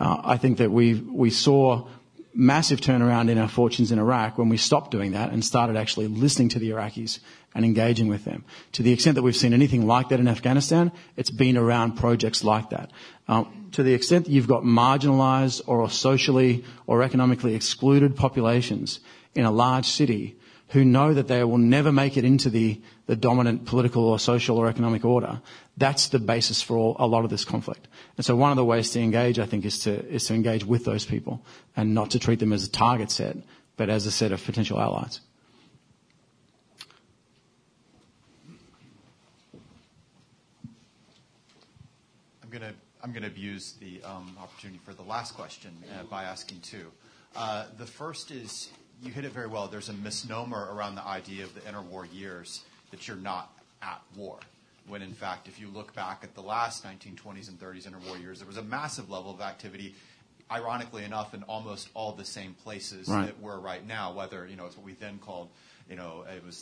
I think that we saw massive turnaround in our fortunes in Iraq when we stopped doing that and started actually listening to the Iraqis and engaging with them. To the extent that we've seen anything like that in Afghanistan, it's been around projects like that. To the extent that you've got marginalized or socially or economically excluded populations in a large city who know that they will never make it into the dominant political or social or economic order, that's the basis for a lot of this conflict. And so one of the ways to engage, I think, is to engage with those people and not to treat them as a target set, but as a set of potential allies. I'm going to abuse the opportunity for the last question by asking two. The first is, you hit it very well. There's a misnomer around the idea of the interwar years that you're not at war. When in fact, if you look back at the last 1920s and 30s interwar years, there was a massive level of activity, ironically enough, in almost all the same places that we're right now. Whether it's what we then called, it was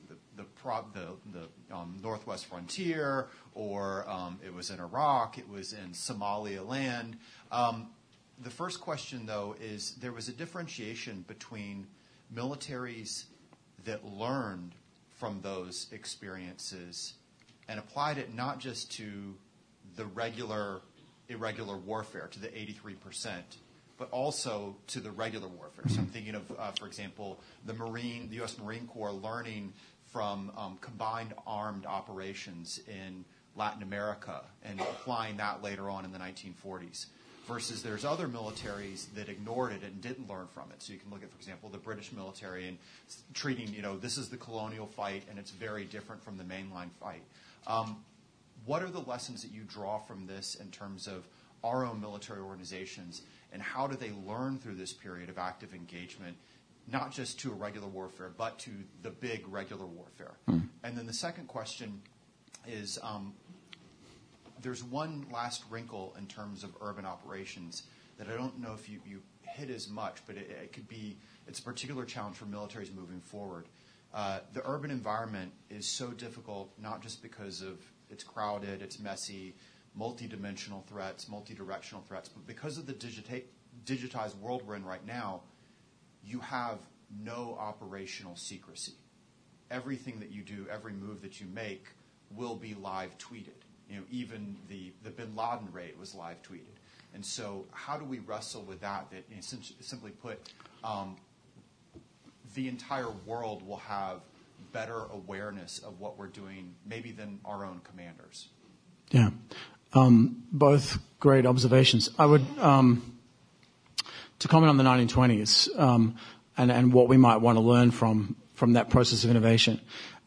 the northwest frontier, or it was in Iraq, it was in Somalia land. The first question, though, is there was a differentiation between militaries that learned from those experiences and applied it not just to the irregular warfare, to the 83%, but also to the regular warfare. So I'm thinking of, for example, the U.S. Marine Corps learning from combined armed operations in Latin America and applying that later on in the 1940s. Versus there's other militaries that ignored it and didn't learn from it. So you can look at, for example, the British military and treating, this is the colonial fight and it's very different from the mainline fight. What are the lessons that you draw from this in terms of our own military organizations, and how do they learn through this period of active engagement, not just to irregular warfare, but to the big regular warfare? And then the second question is, there's one last wrinkle in terms of urban operations that I don't know if you hit as much, but it's a particular challenge for militaries moving forward. The urban environment is so difficult, not just because of it's crowded, it's messy, multi-dimensional threats, multi-directional threats, but because of the digitized world we're in right now, you have no operational secrecy. Everything that you do, every move that you make will be live tweeted. Even the bin Laden raid was live tweeted. And so how do we wrestle with that simply put, the entire world will have better awareness of what we're doing maybe than our own commanders? Yeah. Both great observations. I would, to comment on the 1920s and what we might want to learn from that process of innovation.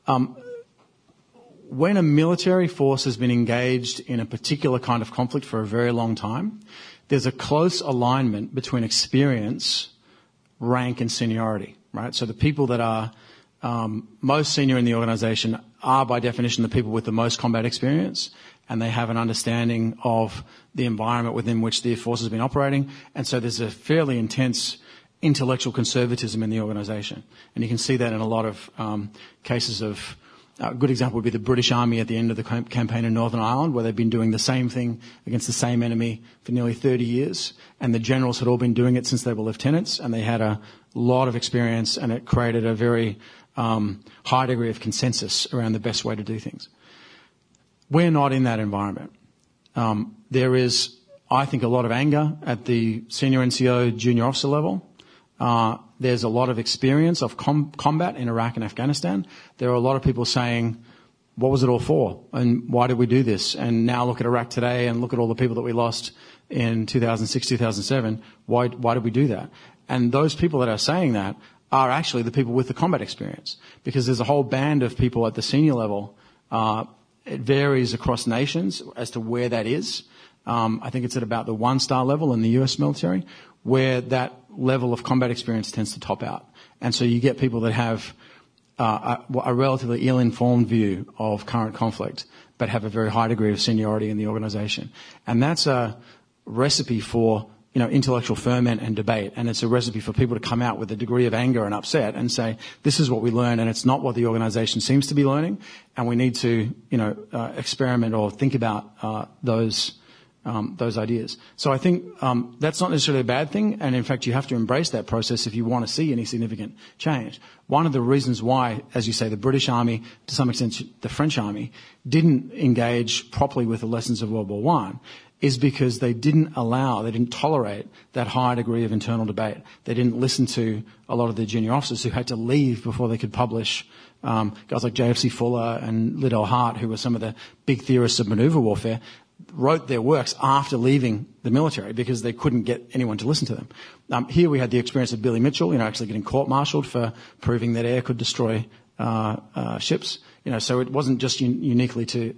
When a military force has been engaged in a particular kind of conflict for a very long time, there's a close alignment between experience, rank, and seniority, right? So the people that are most senior in the organization are, by definition, the people with the most combat experience, and they have an understanding of the environment within which the force has been operating. And so there's a fairly intense intellectual conservatism in the organisation. And you can see that in a lot of cases of... A good example would be the British Army at the end of the campaign in Northern Ireland, where they've been doing the same thing against the same enemy for nearly 30 years. And the generals had all been doing it since they were lieutenants, and they had a lot of experience, and it created a very high degree of consensus around the best way to do things. We're not in that environment. There is, I think, a lot of anger at the senior NCO junior officer level. There's a lot of experience of combat in Iraq and Afghanistan. There are a lot of people saying, what was it all for? And why did we do this? And now look at Iraq today and look at all the people that we lost in 2006, 2007. Why did we do that? And those people that are saying that are actually the people with the combat experience, because there's a whole band of people at the senior level. It varies across nations as to where that is. I think it's at about the 1-star level in the US military, where that level of combat experience tends to top out. And so you get people that have a relatively ill-informed view of current conflict, but have a very high degree of seniority in the organisation. And that's a recipe for, intellectual ferment and debate. And it's a recipe for people to come out with a degree of anger and upset and say, this is what we learn, and it's not what the organisation seems to be learning, and we need to, experiment or think about those ideas. So I think that's not necessarily a bad thing, and in fact you have to embrace that process if you want to see any significant change. One of the reasons why, as you say, the British Army, to some extent the French Army, didn't engage properly with the lessons of World War I is because they didn't tolerate that high degree of internal debate. They didn't listen to a lot of the junior officers who had to leave before they could publish. Guys like J.F.C. Fuller and Liddell Hart, who were some of the big theorists of manoeuvre warfare, wrote their works after leaving the military because they couldn't get anyone to listen to them. Here we had the experience of Billy Mitchell, actually getting court-martialed for proving that air could destroy ships. So it wasn't just uniquely to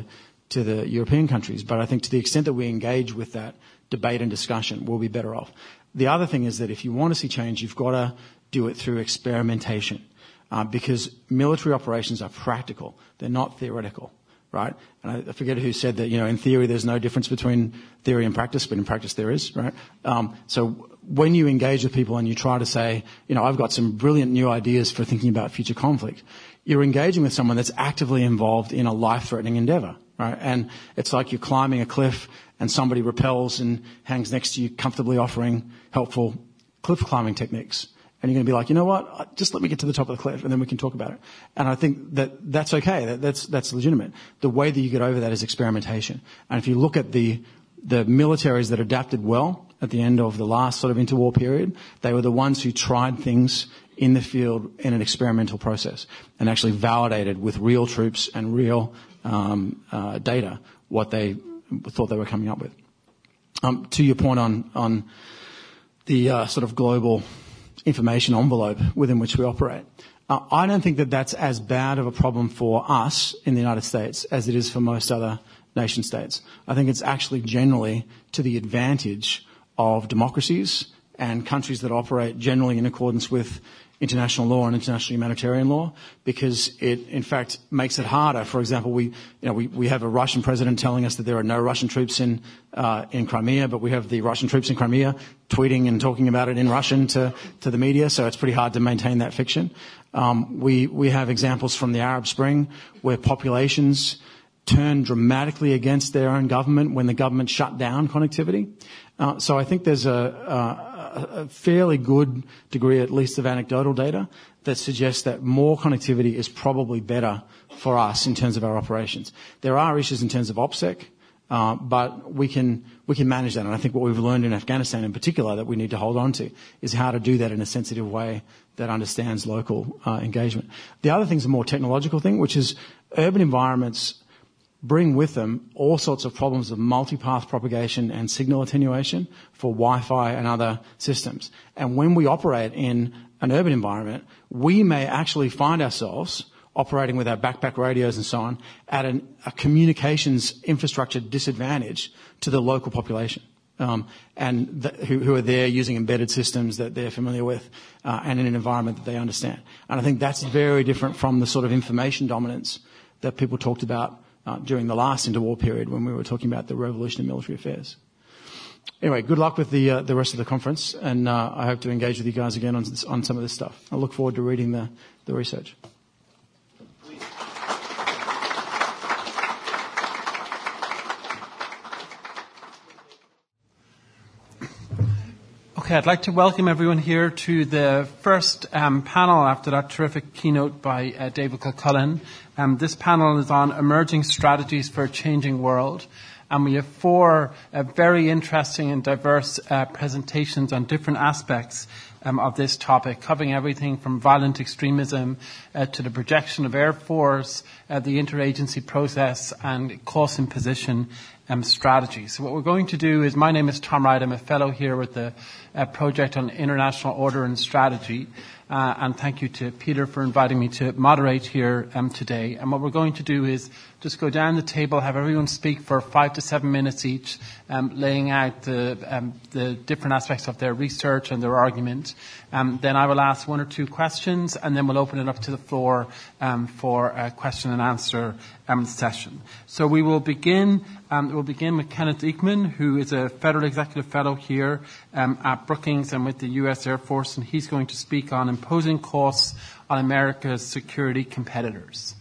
the European countries, but I think to the extent that we engage with that debate and discussion, we'll be better off. The other thing is that if you want to see change, you've got to do it through experimentation, because military operations are practical; they're not theoretical. Right? And I forget who said that, in theory there's no difference between theory and practice, but in practice there is, right? So when you engage with people and you try to say, I've got some brilliant new ideas for thinking about future conflict, you're engaging with someone that's actively involved in a life-threatening endeavour, right? And it's like you're climbing a cliff and somebody rappels and hangs next to you comfortably offering helpful cliff climbing techniques. And you're going to be like, you know what? Just let me get to the top of the cliff and then we can talk about it. And I think that's okay. That's legitimate. The way that you get over that is experimentation. And if you look at the militaries that adapted well at the end of the last sort of interwar period, they were the ones who tried things in the field in an experimental process and actually validated with real troops and real data what they thought they were coming up with. To your point on the sort of global information envelope within which we operate. I don't think that that's as bad of a problem for us in the United States as it is for most other nation states. I think it's actually generally to the advantage of democracies and countries that operate generally in accordance with international law and international humanitarian law, because it, in fact, makes it harder. For example, we have a Russian president telling us that there are no Russian troops in Crimea, but we have the Russian troops in Crimea tweeting and talking about it in Russian to the media, so it's pretty hard to maintain that fiction. We have examples from the Arab Spring where populations turned dramatically against their own government when the government shut down connectivity. So I think there's a fairly good degree, at least, of anecdotal data that suggests that more connectivity is probably better for us in terms of our operations. There are issues in terms of OPSEC, but we can manage that. And I think what we've learned in Afghanistan in particular that we need to hold on to is how to do that in a sensitive way that understands local engagement. The other thing is a more technological thing, which is urban environments bring with them all sorts of problems of multipath propagation and signal attenuation for Wi-Fi and other systems. And when we operate in an urban environment, we may actually find ourselves operating with our backpack radios and so on at a communications infrastructure disadvantage to the local population. Who are there using embedded systems that they're familiar with and in an environment that they understand. And I think that's very different from the sort of information dominance that people talked about during the last interwar period when we were talking about the revolution in military affairs. Anyway, good luck with the rest of the conference, and I hope to engage with you guys again on some of this stuff. I look forward to reading the research. Okay, I'd like to welcome everyone here to the first panel after that terrific keynote by David Kilcullen. This panel is on emerging strategies for a changing world. And we have four very interesting and diverse presentations on different aspects of this topic, covering everything from violent extremism to the projection of Air Force, the interagency process, and cost imposition strategy. So what we're going to do is, my name is Tom Wright. I'm a fellow here with the Project on International Order and Strategy. And thank you to Peter for inviting me to moderate here today. And what we're going to do is just go down the table, have everyone speak for 5 to 7 minutes each, laying out the different aspects of their research and their argument. Then I will ask 1 or 2 questions, and then we'll open it up to the floor for a question and answer session. So we will begin. We'll begin with Kenneth Ekman, who is a Federal Executive Fellow here at Brookings and with the U.S. Air Force, and he's going to speak on imposing costs on America's security competitors.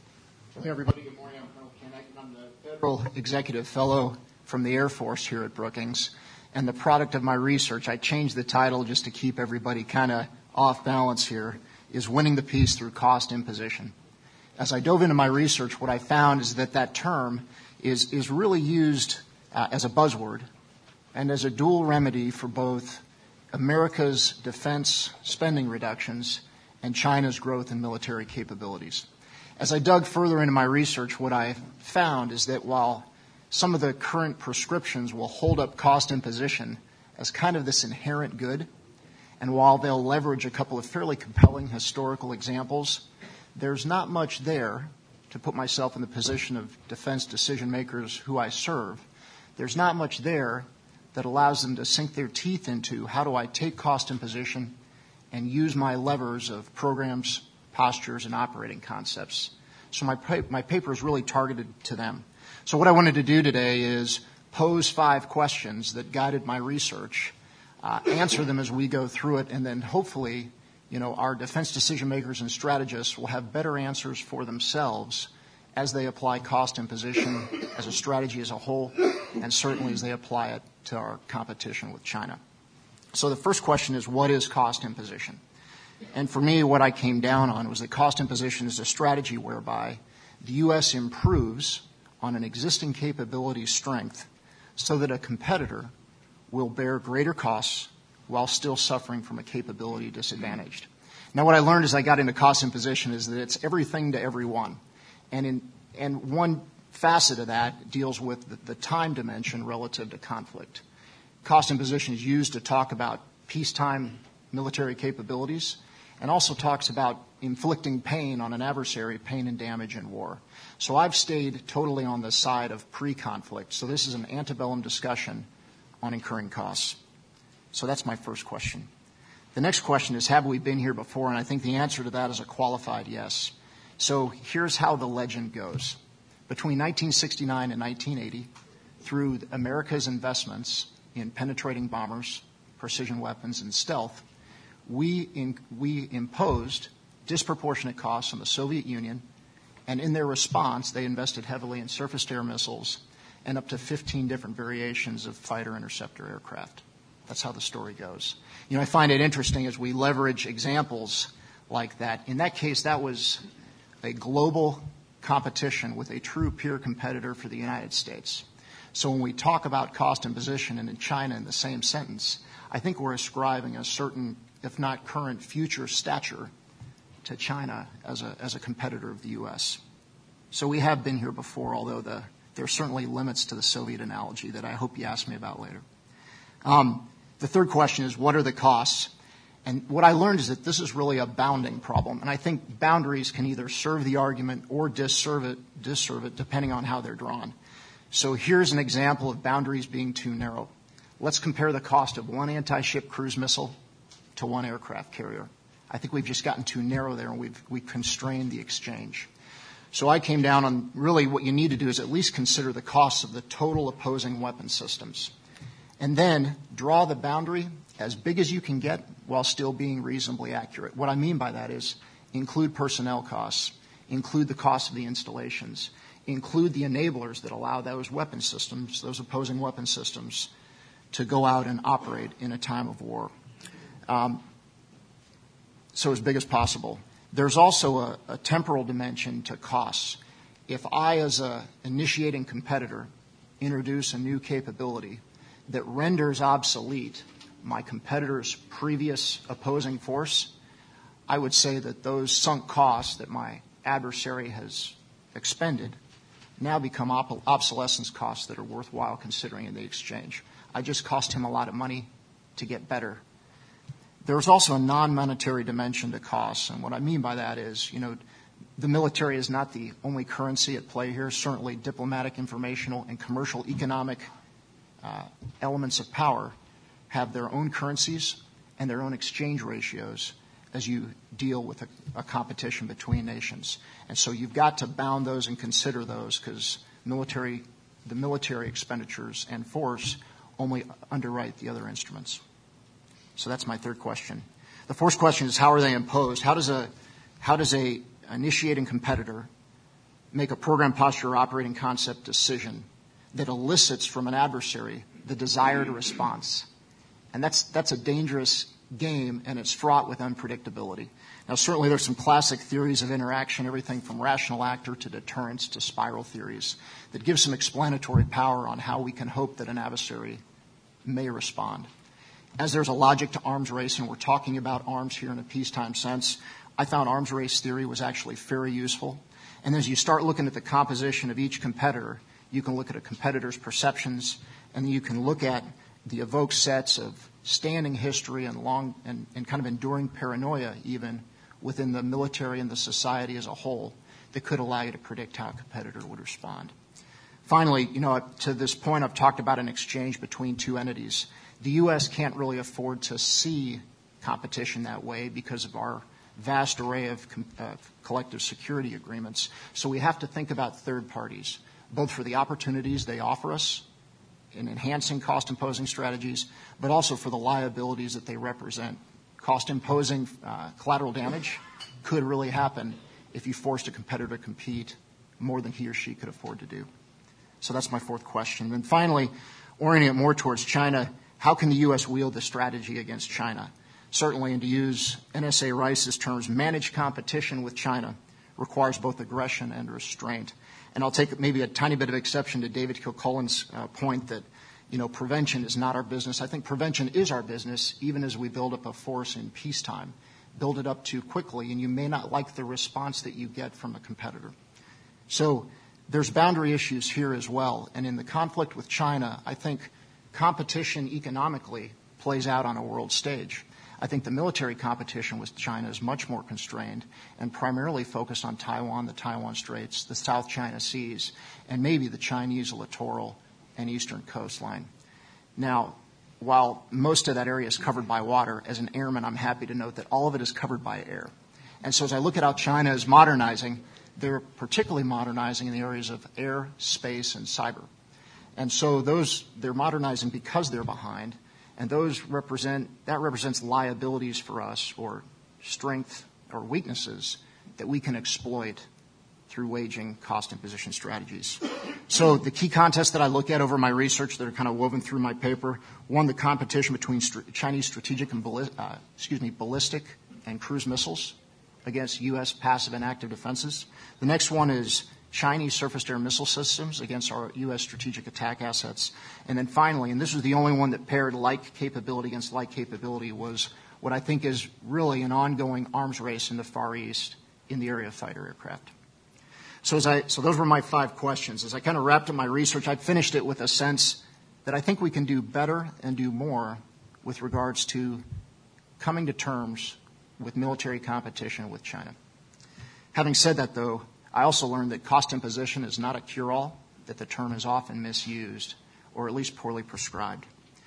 Hey, everybody. Good morning. I'm Colonel Ken Ekman. I'm the Federal Executive Fellow from the Air Force here at Brookings. And the product of my research, I changed the title just to keep everybody kind of off balance here, is Winning the Peace Through Cost Imposition. As I dove into my research, what I found is that term is really used as a buzzword and as a dual remedy for both America's defense spending reductions and China's growth in military capabilities. As I dug further into my research, what I found is that while some of the current prescriptions will hold up cost imposition as kind of this inherent good, and while they'll leverage a couple of fairly compelling historical examples, there's not much there, to put myself in the position of defense decision makers who I serve, there's not much there that allows them to sink their teeth into how do I take cost imposition and use my levers of programs, postures, and operating concepts. So my paper is really targeted to them. So what I wanted to do today is pose 5 questions that guided my research, answer them as we go through it, and then hopefully, our defense decision makers and strategists will have better answers for themselves as they apply cost imposition as a strategy as a whole, and certainly as they apply it to our competition with China. So the first question is, what is cost imposition? And for me, what I came down on was that cost imposition is a strategy whereby the U.S. improves on an existing capability strength so that a competitor will bear greater costs while still suffering from a capability disadvantage. Now, what I learned as I got into cost imposition is that it's everything to everyone. And one facet of that deals with the time dimension relative to conflict. Cost imposition is used to talk about peacetime military capabilities, and also talks about inflicting pain on an adversary, pain and damage in war. So I've stayed totally on the side of pre-conflict. So this is an antebellum discussion on incurring costs. So that's my first question. The next question is, have we been here before? And I think the answer to that is a qualified yes. So here's how the legend goes. Between 1969 and 1980, through America's investments in penetrating bombers, precision weapons, and stealth, we imposed disproportionate costs on the Soviet Union, and in their response, they invested heavily in surface-to-air missiles and up to 15 different variations of fighter interceptor aircraft. That's how the story goes. I find it interesting as we leverage examples like that. In that case, that was a global competition with a true peer competitor for the United States. So when we talk about cost imposition and in China in the same sentence, I think we're ascribing a certain, if not current, future stature to China as a competitor of the U.S. So we have been here before, although there are certainly limits to the Soviet analogy that I hope you ask me about later. The third question is, what are the costs? And what I learned is that this is really a bounding problem. And I think boundaries can either serve the argument or disserve it depending on how they're drawn. So here's an example of boundaries being too narrow. Let's compare the cost of one anti-ship cruise missile to one aircraft carrier. I think we've just gotten too narrow there, and we've constrained the exchange. So I came down on really what you need to do is at least consider the costs of the total opposing weapon systems. And then draw the boundary as big as you can get while still being reasonably accurate. What I mean by that is include personnel costs, include the cost of the installations, include the enablers that allow those weapon systems, those opposing weapon systems, to go out and operate in a time of war. So as big as possible. There's also a temporal dimension to costs. If I, as an initiating competitor, introduce a new capability that renders obsolete my competitor's previous opposing force, I would say that those sunk costs that my adversary has expended now become obsolescence costs that are worthwhile considering in the exchange. I just cost him a lot of money to get better. There's also a non-monetary dimension to costs, and what I mean by that is, the military is not the only currency at play here. Certainly diplomatic, informational, and commercial economic elements of power have their own currencies and their own exchange ratios as you deal with a competition between nations. And so you've got to bound those and consider those, because the military expenditures and force only underwrite the other instruments. So that's my third question. The fourth question is, how are they imposed? How does a initiating competitor make a program posture or operating concept decision that elicits from an adversary the desired response? And that's a dangerous game, and it's fraught with unpredictability. Now, certainly there's some classic theories of interaction, everything from rational actor to deterrence to spiral theories, that give some explanatory power on how we can hope that an adversary may respond. As there's a logic to arms race, and we're talking about arms here in a peacetime sense, I found arms race theory was actually very useful. And as you start looking at the composition of each competitor, you can look at a competitor's perceptions, and you can look at the evoked sets of standing history and long and kind of enduring paranoia even within the military and the society as a whole that could allow you to predict how a competitor would respond. Finally, to this point, I've talked about an exchange between two entities. The U.S. can't really afford to see competition that way because of our vast array of collective security agreements. So we have to think about third parties, both for the opportunities they offer us in enhancing cost-imposing strategies, but also for the liabilities that they represent. Cost-imposing collateral damage could really happen if you forced a competitor to compete more than he or she could afford to do. So that's my fourth question. And finally, orienting it more towards China, how can the U.S. wield the strategy against China? Certainly, and to use NSA Rice's terms, managed competition with China requires both aggression and restraint. And I'll take maybe a tiny bit of exception to David Kilcullen's point that, prevention is not our business. I think prevention is our business, even as we build up a force in peacetime. Build it up too quickly, and you may not like the response that you get from a competitor. So there's boundary issues here as well. And in the conflict with China, I think competition economically plays out on a world stage. I think the military competition with China is much more constrained and primarily focused on Taiwan, the Taiwan Straits, the South China Seas, and maybe the Chinese littoral and eastern coastline. Now, while most of that area is covered by water, as an airman, I'm happy to note that all of it is covered by air. And so as I look at how China is modernizing, they're particularly modernizing in the areas of air, space, and cyber. And so they're modernizing because they're behind. And that represents liabilities for us, or strength or weaknesses that we can exploit through waging cost imposition strategies. So the key contests that I look at over my research that are kind of woven through my paper, one, the competition between Chinese strategic and ballistic and cruise missiles against U.S. passive and active defenses. The next one is Chinese surface-to-air missile systems against our U.S. strategic attack assets. And then finally, and this was the only one that paired like capability against like capability, was what I think is really an ongoing arms race in the Far East in the area of fighter aircraft. So those were my 5 questions. As I kind of wrapped up my research, I finished it with a sense that I think we can do better and do more with regards to coming to terms with military competition with China. Having said that, though, I also learned that cost imposition is not a cure-all, that the term is often misused or at least poorly prescribed.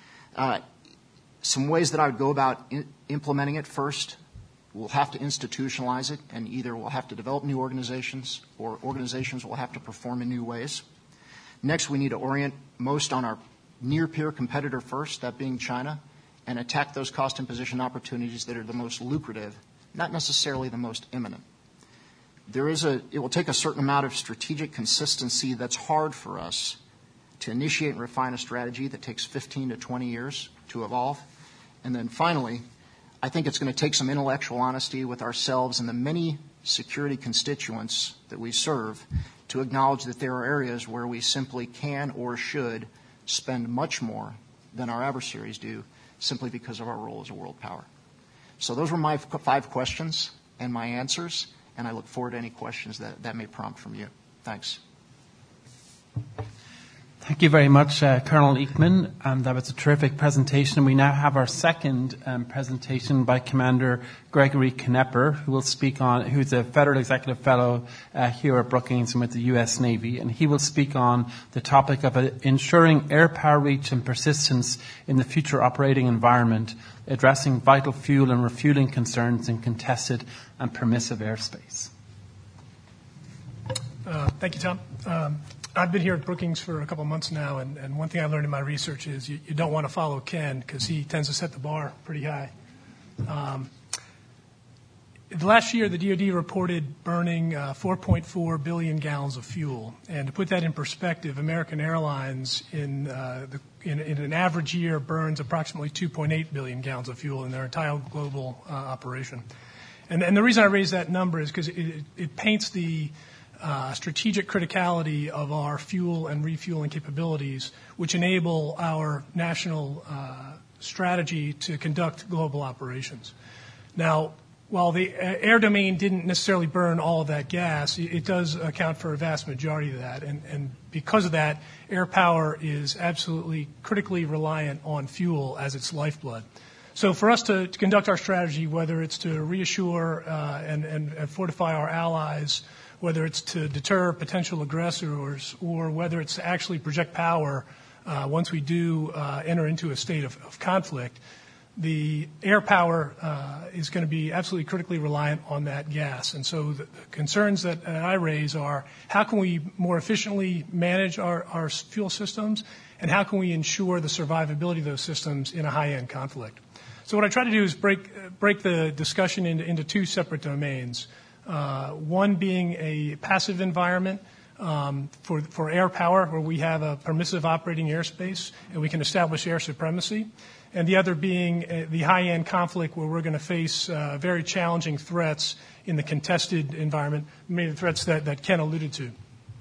Some ways that I would go about implementing it: first, we'll have to institutionalize it, and either we'll have to develop new organizations or organizations will have to perform in new ways. Next, we need to orient most on our near-peer competitor first, that being China, and attack those cost imposition opportunities that are the most lucrative, not necessarily the most imminent. It will take a certain amount of strategic consistency that's hard for us to initiate and refine a strategy that takes 15 to 20 years to evolve. And then finally, I think it's going to take some intellectual honesty with ourselves and the many security constituents that we serve to acknowledge that there are areas where we simply can or should spend much more than our adversaries do simply because of our role as a world power. So those were my 5 questions and my answers, and I look forward to any questions that may prompt from you. Thanks. Thank you very much, Colonel Eekman. That was a terrific presentation. We now have our second presentation by Commander Gregory Knepper, who's a Federal Executive Fellow here at Brookings and with the U.S. Navy, and he will speak on the topic of ensuring air power reach and persistence in the future operating environment, addressing vital fuel and refueling concerns in contested and permissive airspace. Thank you, Tom. I've been here at Brookings for a couple of months now, and one thing I learned in my research is you don't want to follow Ken because he tends to set the bar pretty high. Last year, the DoD reported burning 4.4 billion gallons of fuel. And to put that in perspective, American Airlines in an average year burns approximately 2.8 billion gallons of fuel in their entire global operation. And the reason I raise that number is because it paints the strategic criticality of our fuel and refueling capabilities, which enable our national strategy to conduct global operations. Now, while the air domain didn't necessarily burn all of that gas, it does account for a vast majority of that. And because of that, air power is absolutely critically reliant on fuel as its lifeblood. So for us to conduct our strategy, whether it's to reassure and fortify our allies, whether it's to deter potential aggressors, or whether it's to actually project power once we do enter into a state of conflict, the air power is going to be absolutely critically reliant on that gas. And so the concerns that I raise are how can we more efficiently manage our fuel systems, and how can we ensure the survivability of those systems in a high-end conflict? So what I try to do is break the discussion into 2 separate domains. One being a passive environment for air power, where we have a permissive operating airspace and we can establish air supremacy, and the other being the high-end conflict, where we're going to face very challenging threats in the contested environment, many of the threats that Ken alluded to.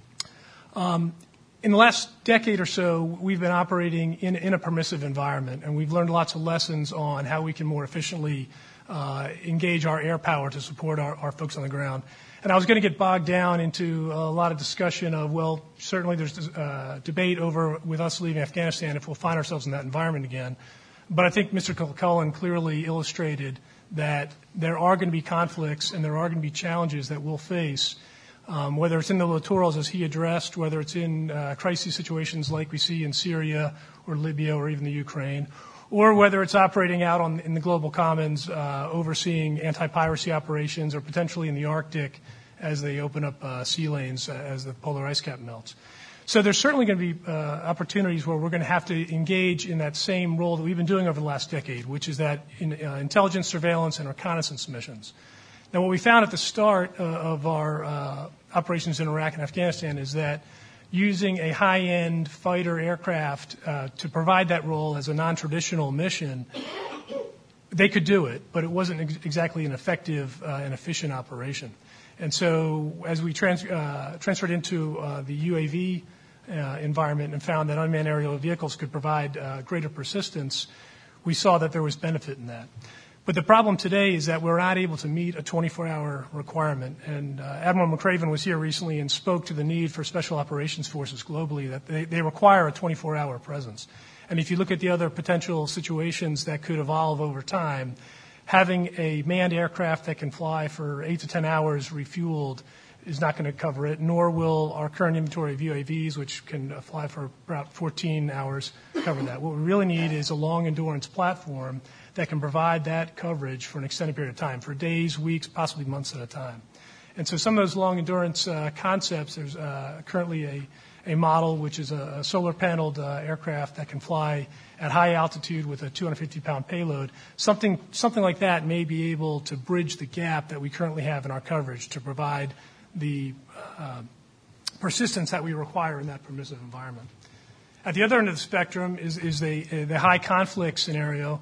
In the last decade or so, we've been operating in a permissive environment, and we've learned lots of lessons on how we can more efficiently engage our air power to support our folks on the ground. And I was going to get bogged down into a lot of discussion of, well, certainly there's debate over with us leaving Afghanistan if we'll find ourselves in that environment again. But I think Mr. Cullen clearly illustrated that there are going to be conflicts and there are going to be challenges that we'll face, whether it's in the littorals, as he addressed, whether it's in crisis situations like we see in Syria or Libya or even the Ukraine, or whether it's operating out in the global commons, overseeing anti-piracy operations, or potentially in the Arctic as they open up sea lanes as the polar ice cap melts. So there's certainly going to be opportunities where we're going to have to engage in that same role that we've been doing over the last decade, which is that in intelligence, surveillance, and reconnaissance missions. Now, what we found at the start of our operations in Iraq and Afghanistan is that using a high-end fighter aircraft to provide that role as a non-traditional mission, they could do it, but it wasn't exactly an effective and efficient operation. And so as we transferred into the UAV environment and found that unmanned aerial vehicles could provide greater persistence, we saw that there was benefit in that. But the problem today is that we're not able to meet a 24-hour requirement. And Admiral McRaven was here recently and spoke to the need for special operations forces globally, that they require a 24-hour presence. And if you look at the other potential situations that could evolve over time, having a manned aircraft that can fly for 8 to 10 hours refueled is not going to cover it, nor will our current inventory of UAVs, which can fly for about 14 hours, cover that. What we really need is a long-endurance platform that can provide that coverage for an extended period of time, for days, weeks, possibly months at a time. And so some of those long-endurance concepts, there's currently a model which is a solar-paneled aircraft that can fly at high altitude with a 250-pound payload. Something like that may be able to bridge the gap that we currently have in our coverage to provide the persistence that we require in that permissive environment. At the other end of the spectrum is the high conflict scenario.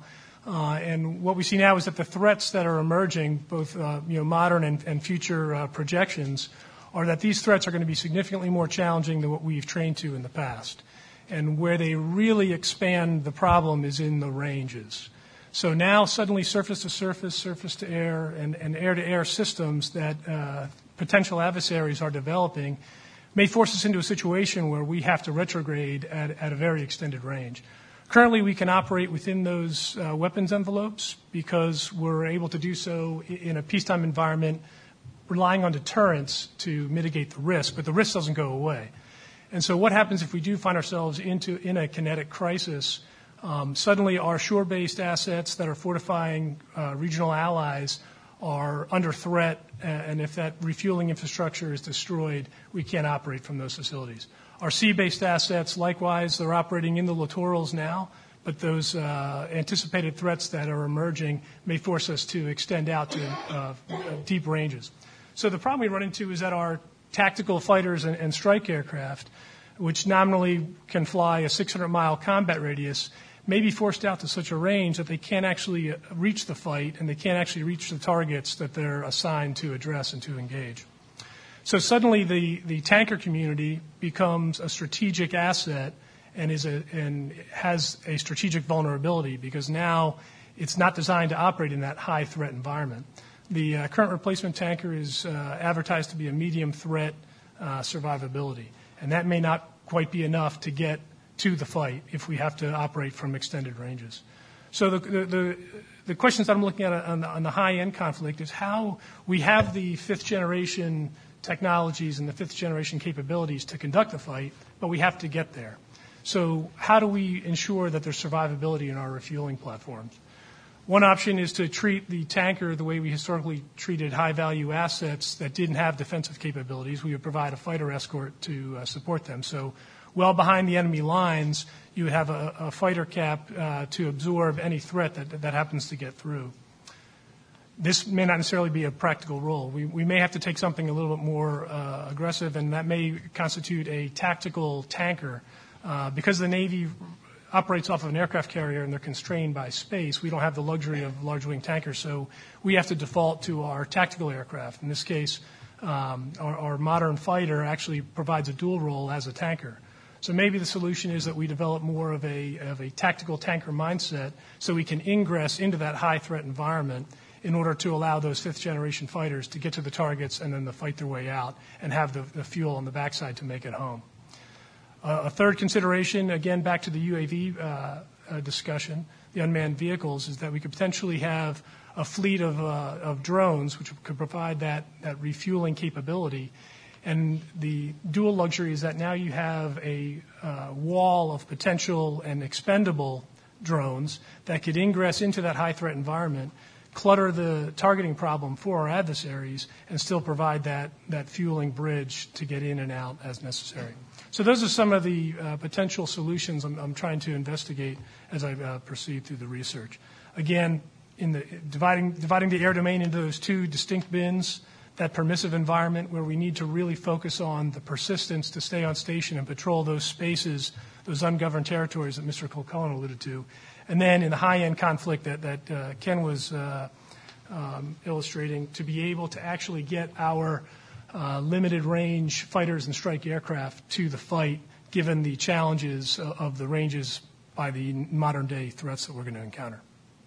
And what we see now is that the threats that are emerging, both modern and future projections, are that these threats are going to be significantly more challenging than what we've trained to in the past. And where they really expand the problem is in the ranges. So now suddenly surface-to-surface, surface-to-air, and air-to-air systems that potential adversaries are developing may force us into a situation where we have to retrograde at a very extended range. Currently, we can operate within those weapons envelopes because we're able to do so in a peacetime environment, relying on deterrence to mitigate the risk, but the risk doesn't go away. And so what happens if we do find ourselves in a kinetic crisis? Suddenly our shore-based assets that are fortifying regional allies are under threat, and if that refueling infrastructure is destroyed, we can't operate from those facilities. Our sea-based assets, likewise, they're operating in the littorals now, but those anticipated threats that are emerging may force us to extend out to deep ranges. So the problem we run into is that our tactical fighters and strike aircraft, which nominally can fly a 600-mile combat radius, may be forced out to such a range that they can't actually reach the fight and they can't actually reach the targets that they're assigned to address and to engage. So suddenly the tanker community becomes a strategic asset and has a strategic vulnerability because now it's not designed to operate in that high threat environment. The current replacement tanker is advertised to be a medium threat survivability, and that may not quite be enough to get to the fight if we have to operate from extended ranges. So the questions that I'm looking at on the high-end conflict is how we have the fifth-generation technologies and the fifth-generation capabilities to conduct the fight, but we have to get there. So how do we ensure that there's survivability in our refueling platforms? One option is to treat the tanker the way we historically treated high-value assets that didn't have defensive capabilities. We would provide a fighter escort to support them. So well behind the enemy lines, you would have a fighter cap to absorb any threat that happens to get through. This may not necessarily be a practical role. We may have to take something a little bit more aggressive, and that may constitute a tactical tanker. Because the Navy operates off of an aircraft carrier and they're constrained by space, we don't have the luxury of large-wing tankers, so we have to default to our tactical aircraft. In this case, our modern fighter actually provides a dual role as a tanker. So maybe the solution is that we develop more of a tactical tanker mindset so we can ingress into that high-threat environment in order to allow those fifth-generation fighters to get to the targets and then to fight their way out and have the fuel on the backside to make it home. A third consideration, again, back to the UAV discussion, the unmanned vehicles, is that we could potentially have a fleet of drones which could provide that refueling capability. And the dual luxury is that now you have a wall of potential and expendable drones that could ingress into that high-threat environment, clutter the targeting problem for our adversaries, and still provide that fueling bridge to get in and out as necessary. So those are some of the potential solutions I'm trying to investigate as I proceed through the research. Again, in the dividing the air domain into those two distinct bins, that permissive environment where we need to really focus on the persistence to stay on station and patrol those spaces, those ungoverned territories that Mr. Kilcullen alluded to. And then in the high-end conflict that Ken was illustrating, to be able to actually get our limited range fighters and strike aircraft to the fight, given the challenges of the ranges by the modern day threats that we're going to encounter.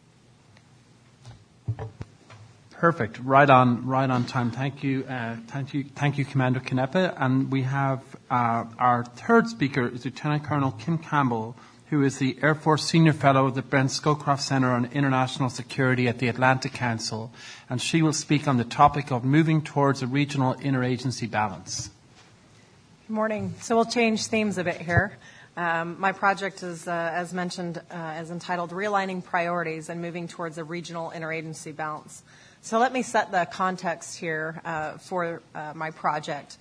Perfect. Right on time. Thank you, Commander Canepa. And we have our third speaker is Lieutenant Colonel Kim Campbell, who is the Air Force Senior Fellow at the Brent Scowcroft Center on International Security at the Atlantic Council, and she will speak on the topic of moving towards a regional interagency balance. Good morning. So we'll change themes a bit here. My project is, as mentioned, is entitled Realigning Priorities and Moving Towards a Regional Interagency Balance. So let me set the context here for my project.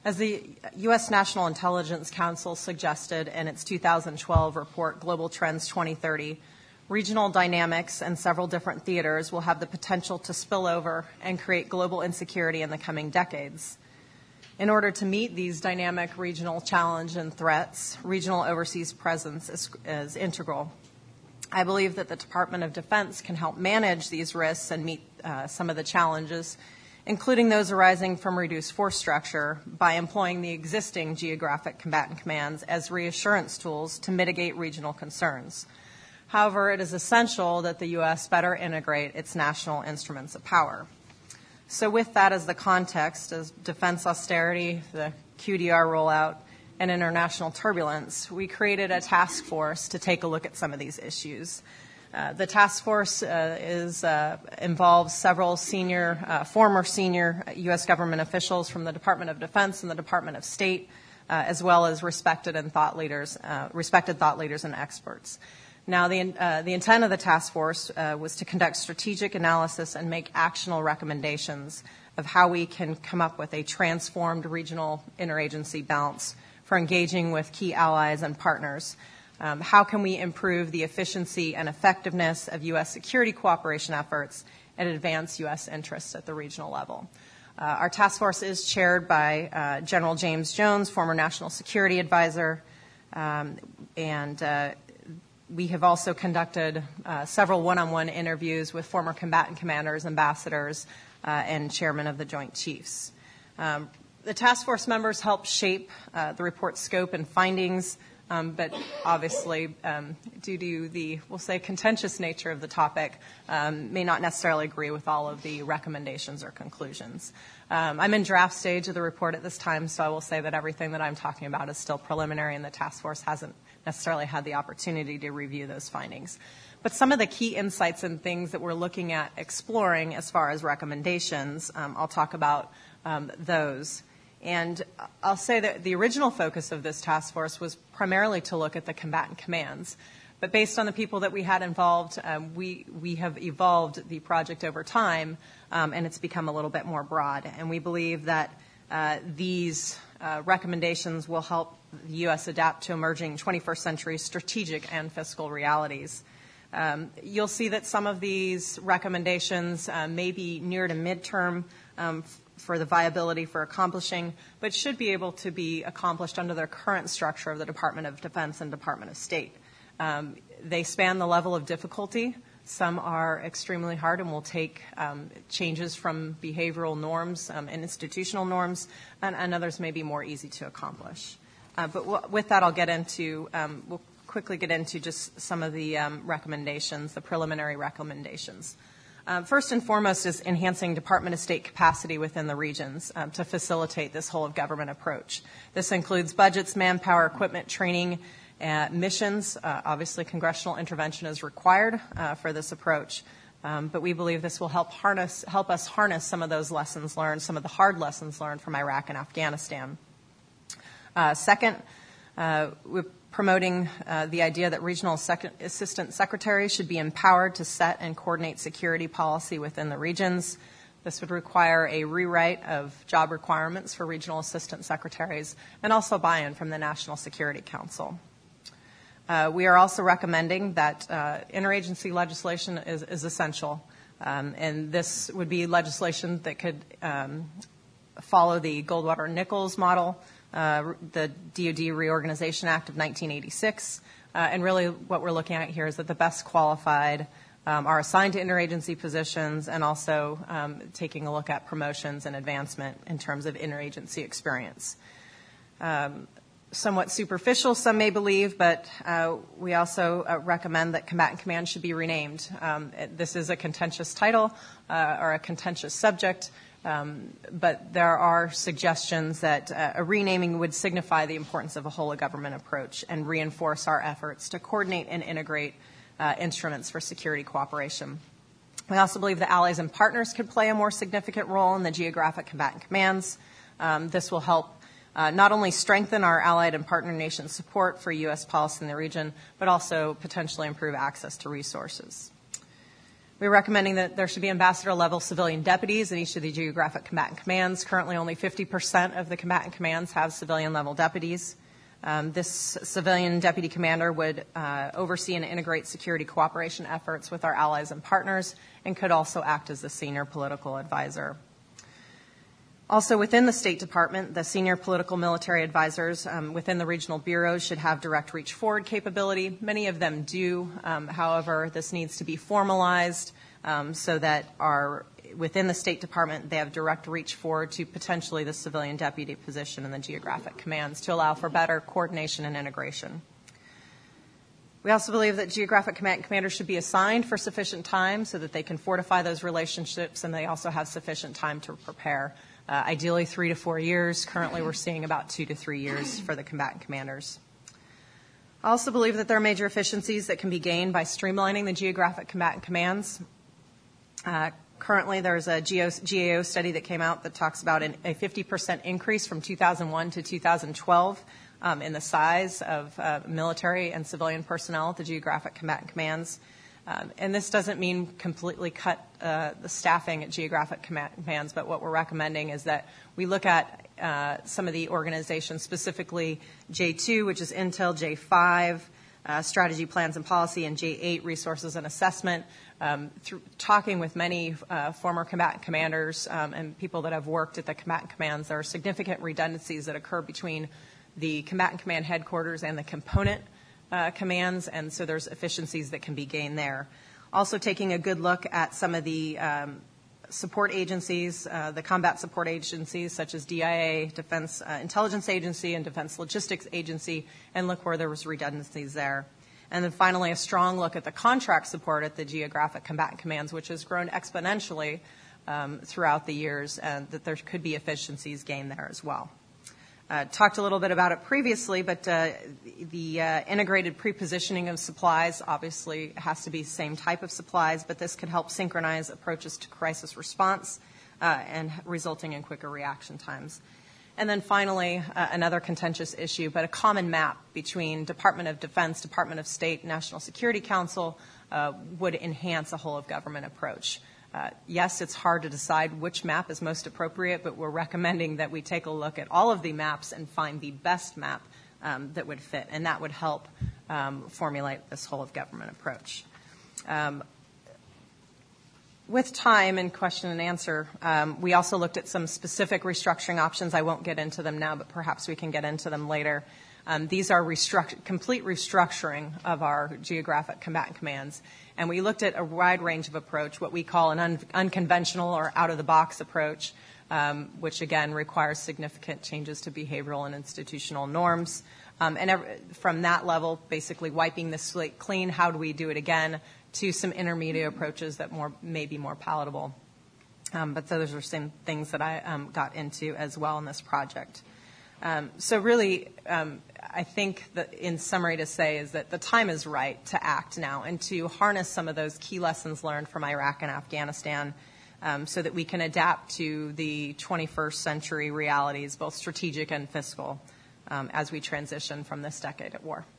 As the U.S. National Intelligence Council suggested in its 2012 report, Global Trends 2030, regional dynamics and several different theaters will have the potential to spill over and create global insecurity in the coming decades. In order to meet these dynamic regional challenge and threats, regional overseas presence is integral. I believe that the Department of Defense can help manage these risks and meet some of the challenges, including those arising from reduced force structure, by employing the existing geographic combatant commands as reassurance tools to mitigate regional concerns. However, it is essential that the U.S. better integrate its national instruments of power. So with that as the context, as defense austerity, the QDR rollout, and international turbulence, we created a task force to take a look at some of these issues. The task force involves several former senior U.S. government officials from the Department of Defense and the Department of State, as well as respected thought leaders and experts. Now, the intent of the task force was to conduct strategic analysis and make actionable recommendations of how we can come up with a transformed regional interagency balance for engaging with key allies and partners. How can we improve the efficiency and effectiveness of U.S. security cooperation efforts and advance U.S. interests at the regional level? Our task force is chaired by General James Jones, former National Security Advisor, and we have also conducted several one-on-one interviews with former combatant commanders, ambassadors, and chairmen of the Joint Chiefs. The task force members helped shape the report's scope and findings, but obviously, due to the, we'll say, contentious nature of the topic, may not necessarily agree with all of the recommendations or conclusions. I'm in draft stage of the report at this time, so I will say that everything that I'm talking about is still preliminary, and the task force hasn't necessarily had the opportunity to review those findings. But some of the key insights and things that we're looking at exploring as far as recommendations, I'll talk about those. And I'll say that the original focus of this task force was primarily to look at the combatant commands. But based on the people that we had involved, we have evolved the project over time, and it's become a little bit more broad. And we believe that these recommendations will help the U.S. adapt to emerging 21st century strategic and fiscal realities. You'll see that some of these recommendations may be near to midterm for the viability for accomplishing, but should be able to be accomplished under the current structure of the Department of Defense and Department of State. They span the level of difficulty. Some are extremely hard and will take changes from behavioral norms and institutional norms, and others may be more easy to accomplish. But with that, we'll quickly get into just some of the recommendations, the preliminary recommendations. First and foremost is enhancing Department of State capacity within the regions to facilitate this whole of government approach. This includes budgets, manpower, equipment, training, missions. Obviously, congressional intervention is required for this approach, but we believe this will help us harness some of those lessons learned, some of the hard lessons learned from Iraq and Afghanistan. Second, we're promoting the idea that regional assistant secretaries should be empowered to set and coordinate security policy within the regions. This would require a rewrite of job requirements for regional assistant secretaries and also buy-in from the National Security Council. We are also recommending that interagency legislation is essential, and this would be legislation that could follow the Goldwater-Nichols model, the DoD Reorganization Act of 1986, and really what we're looking at here is that the best qualified are assigned to interagency positions, and also taking a look at promotions and advancement in terms of interagency experience. Somewhat superficial, some may believe, but we also recommend that combatant command should be renamed. This is a contentious title or a contentious subject, but there are suggestions that a renaming would signify the importance of a whole of government approach and reinforce our efforts to coordinate and integrate instruments for security cooperation. We also believe that allies and partners could play a more significant role in the geographic combatant commands. This will help not only strengthen our allied and partner nation support for U.S. policy in the region, but also potentially improve access to resources. We're recommending that there should be ambassador-level civilian deputies in each of the geographic combatant commands. Currently, only 50% of the combatant commands have civilian-level deputies. This civilian deputy commander would oversee and integrate security cooperation efforts with our allies and partners and could also act as the senior political advisor. Also within the State Department, the senior political military advisors within the regional bureaus should have direct reach forward capability. Many of them do. However, this needs to be formalized so that within the State Department, they have direct reach forward to potentially the civilian deputy position in the geographic commands to allow for better coordination and integration. We also believe that geographic commanders should be assigned for sufficient time so that they can fortify those relationships and they also have sufficient time to prepare. Ideally 3 to 4 years. Currently, we're seeing about 2 to 3 years for the combatant commanders. I also believe that there are major efficiencies that can be gained by streamlining the geographic combatant commands. Currently, there's a GAO study that came out that talks about a 50% increase from 2001 to 2012 in the size of military and civilian personnel at the geographic combatant commands. And this doesn't mean completely cut the staffing at geographic commands, but what we're recommending is that we look at some of the organizations, specifically J2, which is Intel, J5, Strategy, Plans, and Policy, and J8, Resources and Assessment. Through talking with many former combatant commanders and people that have worked at the combatant commands, there are significant redundancies that occur between the combatant command headquarters and the component commands, and so there's efficiencies that can be gained there. Also taking a good look at some of the support agencies, the combat support agencies such as DIA, Defense Intelligence Agency, and Defense Logistics Agency, and look where there was redundancies there. And then finally, a strong look at the contract support at the geographic combatant commands, which has grown exponentially throughout the years, and that there could be efficiencies gained there as well. Talked a little bit about it previously, but the integrated pre-positioning of supplies obviously has to be the same type of supplies, but this could help synchronize approaches to crisis response and resulting in quicker reaction times. And then finally, another contentious issue, but a common map between Department of Defense, Department of State, National Security Council would enhance a whole-of-government approach. Yes, it's hard to decide which map is most appropriate, but we're recommending that we take a look at all of the maps and find the best map that would fit, and that would help formulate this whole-of-government approach. With time and question and answer, we also looked at some specific restructuring options. I won't get into them now, but perhaps we can get into them later. These are complete restructuring of our geographic combatant commands. And we looked at a wide range of approach, what we call an unconventional or out-of-the-box approach, which, again, requires significant changes to behavioral and institutional norms. From that level, basically wiping the slate clean, how do we do it again, to some intermediate approaches that may be more palatable. But those are some things that I got into as well in this project. So really, I think that in summary to say is that the time is right to act now and to harness some of those key lessons learned from Iraq and Afghanistan so that we can adapt to the 21st century realities, both strategic and fiscal, as we transition from this decade at war.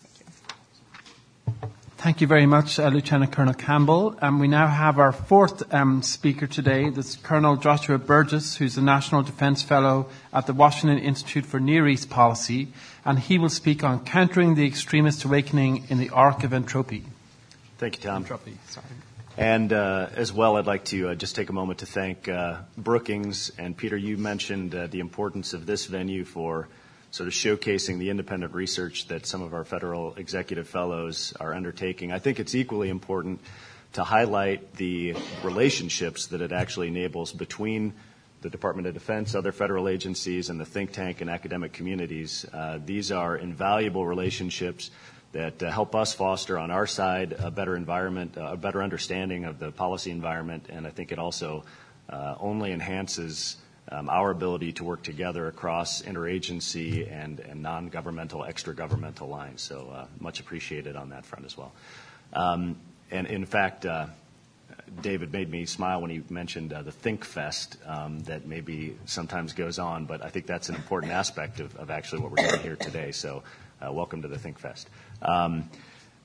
Thank you very much, Lieutenant Colonel Campbell. We now have our fourth speaker today. This is Colonel Joshua Burgess, who's a National Defense Fellow at the Washington Institute for Near East Policy, and he will speak on countering the extremist awakening in the arc of entropy. Thank you, Tom. Entropy, sorry. And as well, I'd like to just take a moment to thank Brookings. And Peter, you mentioned the importance of this venue for sort of showcasing the independent research that some of our federal executive fellows are undertaking. I think it's equally important to highlight the relationships that it actually enables between the Department of Defense, other federal agencies, and the think tank and academic communities. These are invaluable relationships that help us foster on our side a better environment, a better understanding of the policy environment, and I think it also only enhances our ability to work together across interagency and non-governmental, extra-governmental lines. So much appreciated on that front as well. And in fact, David made me smile when he mentioned the Think Fest that maybe sometimes goes on, but I think that's an important aspect of actually what we're doing here today. So welcome to the Think Fest.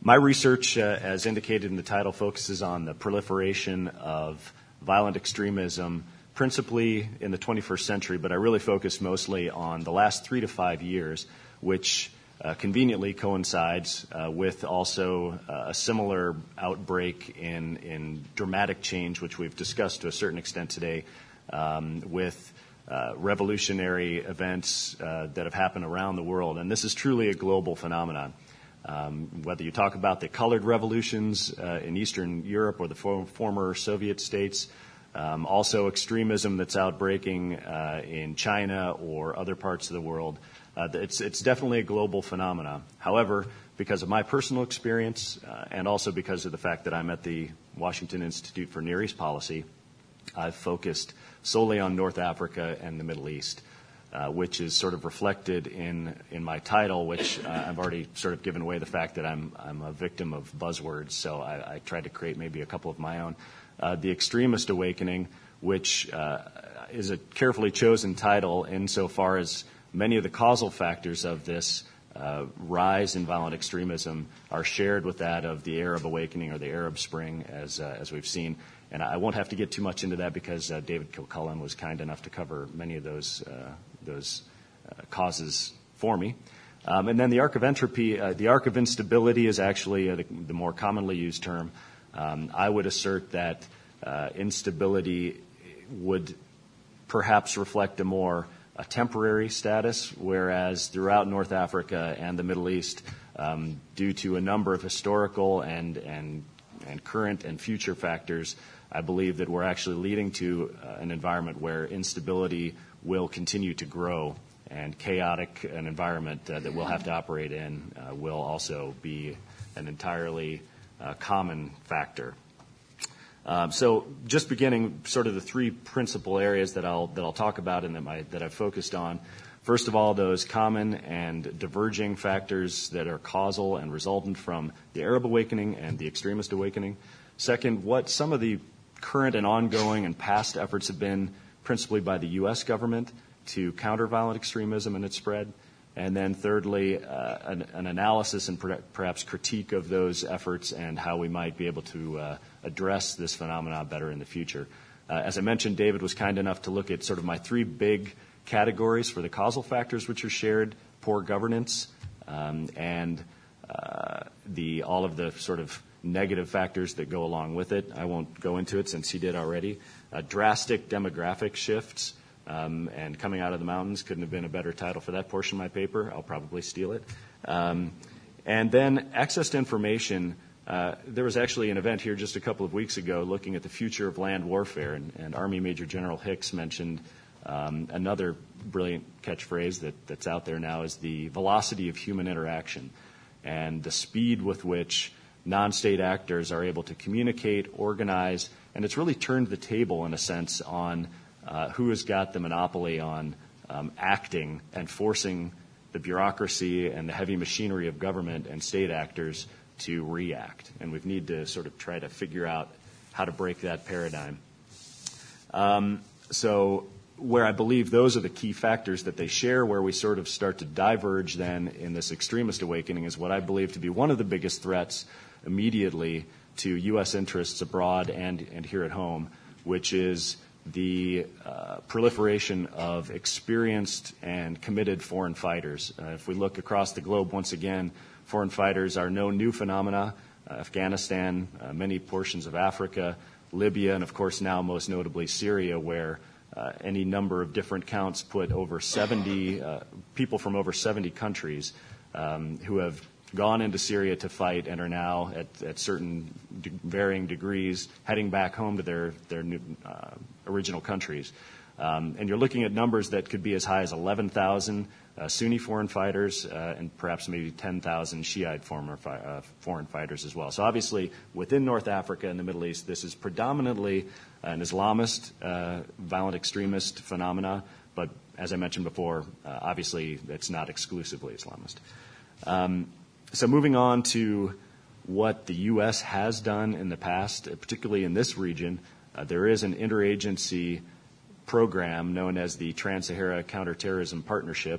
My research, as indicated in the title, focuses on the proliferation of violent extremism, principally in the 21st century, but I really focus mostly on the last 3 to 5 years, which conveniently coincides with also a similar outbreak in dramatic change, which we've discussed to a certain extent today, with revolutionary events that have happened around the world. And this is truly a global phenomenon. Whether you talk about the colored revolutions in Eastern Europe or the former Soviet states, also extremism that's outbreaking in China or other parts of the world, it's definitely a global phenomenon. However, because of my personal experience and also because of the fact that I'm at the Washington Institute for Near East Policy, I've focused solely on North Africa and the Middle East, which is sort of reflected in my title, which I've already sort of given away the fact that I'm a victim of buzzwords, so I tried to create maybe a couple of my own. The Extremist Awakening, which is a carefully chosen title insofar as many of the causal factors of this rise in violent extremism are shared with that of the Arab Awakening or the Arab Spring, as we've seen. And I won't have to get too much into that because David Kilcullen was kind enough to cover many of those causes for me. And then the arc of entropy, the arc of instability is actually the more commonly used term. I would assert that instability would perhaps reflect a temporary status, whereas throughout North Africa and the Middle East, due to a number of historical and current and future factors, I believe that we're actually leading to an environment where instability will continue to grow, and an environment that we'll have to operate in will also be an entirely common factor. So just beginning sort of the 3 principal areas that I'll talk about and that I've focused on. First of all, those common and diverging factors that are causal and resultant from the Arab Awakening and the Extremist Awakening. Second, what some of the current and ongoing and past efforts have been, principally by the U.S. government, to counter violent extremism and its spread. And then thirdly, an analysis and perhaps critique of those efforts and how we might be able to address this phenomenon better in the future. As I mentioned, David was kind enough to look at sort of my 3 big categories for the causal factors which are shared: poor governance, and all of the sort of negative factors that go along with it. I won't go into it since he did already. Drastic demographic shifts, and coming out of the mountains couldn't have been a better title for that portion of my paper. I'll probably steal it. And then access to information. There was actually an event here just a couple of weeks ago looking at the future of land warfare, and Army Major General Hicks mentioned another brilliant catchphrase that's out there now is the velocity of human interaction and the speed with which non-state actors are able to communicate, organize, and it's really turned the table in a sense on who has got the monopoly on acting and forcing the bureaucracy and the heavy machinery of government and state actors to react. And we need to sort of try to figure out how to break that paradigm. So where I believe those are the key factors that they share, where we sort of start to diverge then in this extremist awakening is what I believe to be one of the biggest threats immediately to U.S. interests abroad and here at home, which is the proliferation of experienced and committed foreign fighters. If we look across the globe, once again, foreign fighters are no new phenomena. Afghanistan, many portions of Africa, Libya, and of course now most notably Syria, where any number of different counts put over 70 people from over 70 countries who have gone into Syria to fight and are now at certain varying degrees heading back home to their new, original countries. And you're looking at numbers that could be as high as 11,000 Sunni foreign fighters and perhaps maybe 10,000 Shiite foreign fighters as well. So obviously within North Africa and the Middle East, this is predominantly an Islamist, violent extremist phenomena, but as I mentioned before, obviously it's not exclusively Islamist. So moving on to what the U.S. has done in the past, particularly in this region, there is an interagency program known as the Trans-Sahara Counterterrorism Partnership,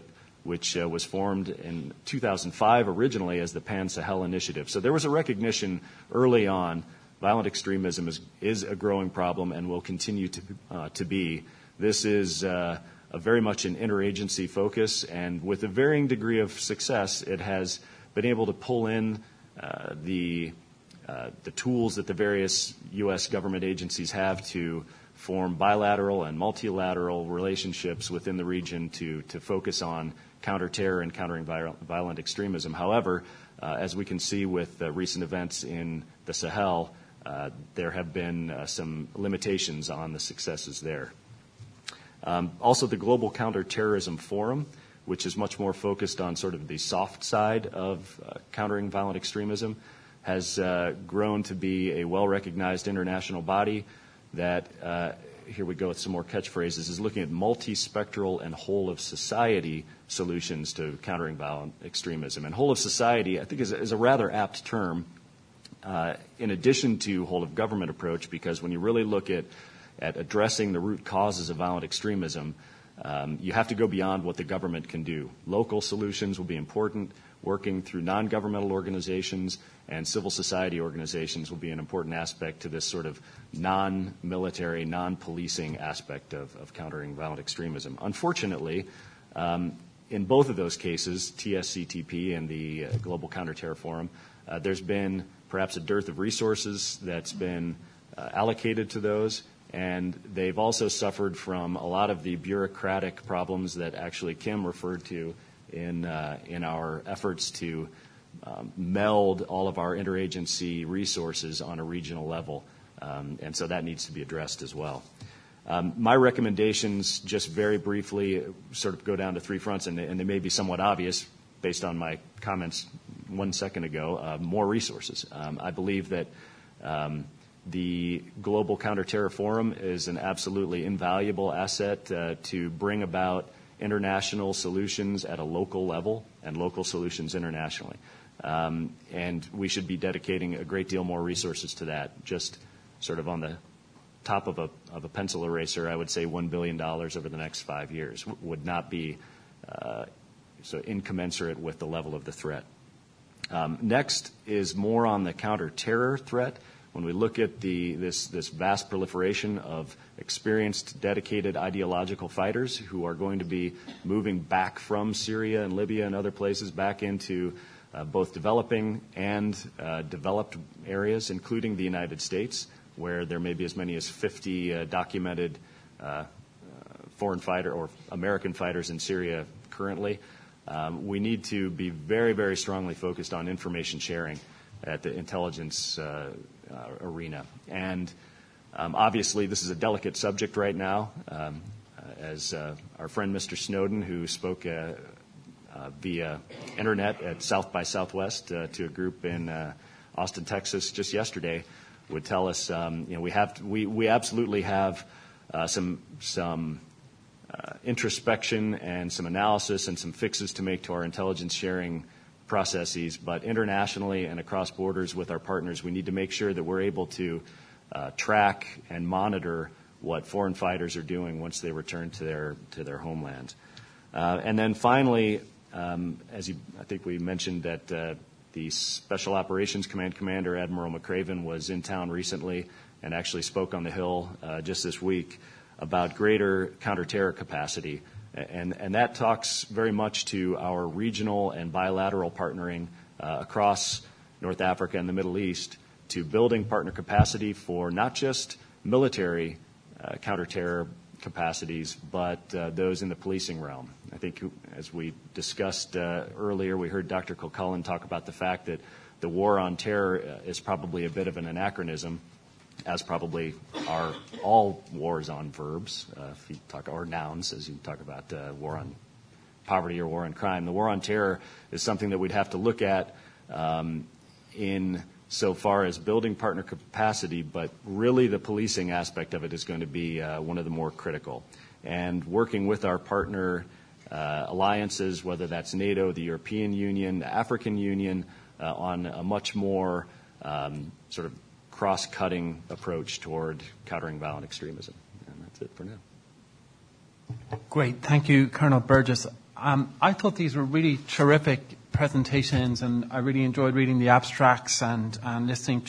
which was formed in 2005 originally as the Pan-Sahel Initiative. So there was a recognition early on violent extremism is a growing problem and will continue to be. This is a very much an interagency focus, and with a varying degree of success, it has been able to pull in the tools that the various U.S. government agencies have to form bilateral and multilateral relationships within the region to focus on counterterror and countering violent extremism. However, as we can see with recent events in the Sahel, there have been some limitations on the successes there. Also, the Global Counterterrorism Forum, which is much more focused on sort of the soft side of countering violent extremism, has grown to be a well-recognized international body that, here we go with some more catchphrases, is looking at multispectral and whole-of-society solutions to countering violent extremism. And whole-of-society, I think, is a rather apt term in addition to whole-of-government approach, because when you really look at addressing the root causes of violent extremism, you have to go beyond what the government can do. Local solutions will be important. Working through non-governmental organizations and civil society organizations will be an important aspect to this sort of non-military, non-policing aspect of countering violent extremism. Unfortunately, in both of those cases, TSCTP and the Global Counterterror Forum, there's been perhaps a dearth of resources that's been allocated to those, and they've also suffered from a lot of the bureaucratic problems that actually Kim referred to in our efforts to meld all of our interagency resources on a regional level. And so that needs to be addressed as well. My recommendations, just very briefly, sort of go down to three fronts, and they may be somewhat obvious based on my comments 1 second ago. More resources. I believe that the Global Counterterror Forum is an absolutely invaluable asset to bring about international solutions at a local level and local solutions internationally. And we should be dedicating a great deal more resources to that. Just sort of on the top of a pencil eraser, I would say $1 billion over the next 5 years would not be so incommensurate with the level of the threat. Next is more on the counterterror threat. When we look at this vast proliferation of experienced, dedicated ideological fighters who are going to be moving back from Syria and Libya and other places back into both developing and developed areas, including the United States, where there may be as many as 50 documented foreign fighter or American fighters in Syria currently. We need to be very, very strongly focused on information sharing at the intelligence arena. And obviously, this is a delicate subject right now. As our friend Mr. Snowden, who spoke via internet at South by Southwest to a group in Austin, Texas, just yesterday, would tell us, we absolutely have some introspection and some analysis and some fixes to make to our intelligence sharing processes, but internationally and across borders with our partners, we need to make sure that we're able to track and monitor what foreign fighters are doing once they return to their homeland. And then finally, I think we mentioned that the Special Operations Command Commander, Admiral McCraven, was in town recently and actually spoke on the Hill just this week about greater counterterror capacity. And that talks very much to our regional and bilateral partnering across North Africa and the Middle East to building partner capacity for not just military counterterror capacities, but those in the policing realm. I think, as we discussed earlier, we heard Dr. Kilcullen talk about the fact that the war on terror is probably a bit of an anachronism, as probably are all wars on verbs, if you talk, or nouns, as you talk about war on poverty or war on crime. The war on terror is something that we'd have to look at in so far as building partner capacity, but really the policing aspect of it is going to be one of the more critical. And working with our partner alliances, whether that's NATO, the European Union, the African Union, on a much more sort of cross-cutting approach toward countering violent extremism. And that's it for now. Great. Thank you, Colonel Burgess. I thought these were really terrific presentations, and I really enjoyed reading the abstracts and listening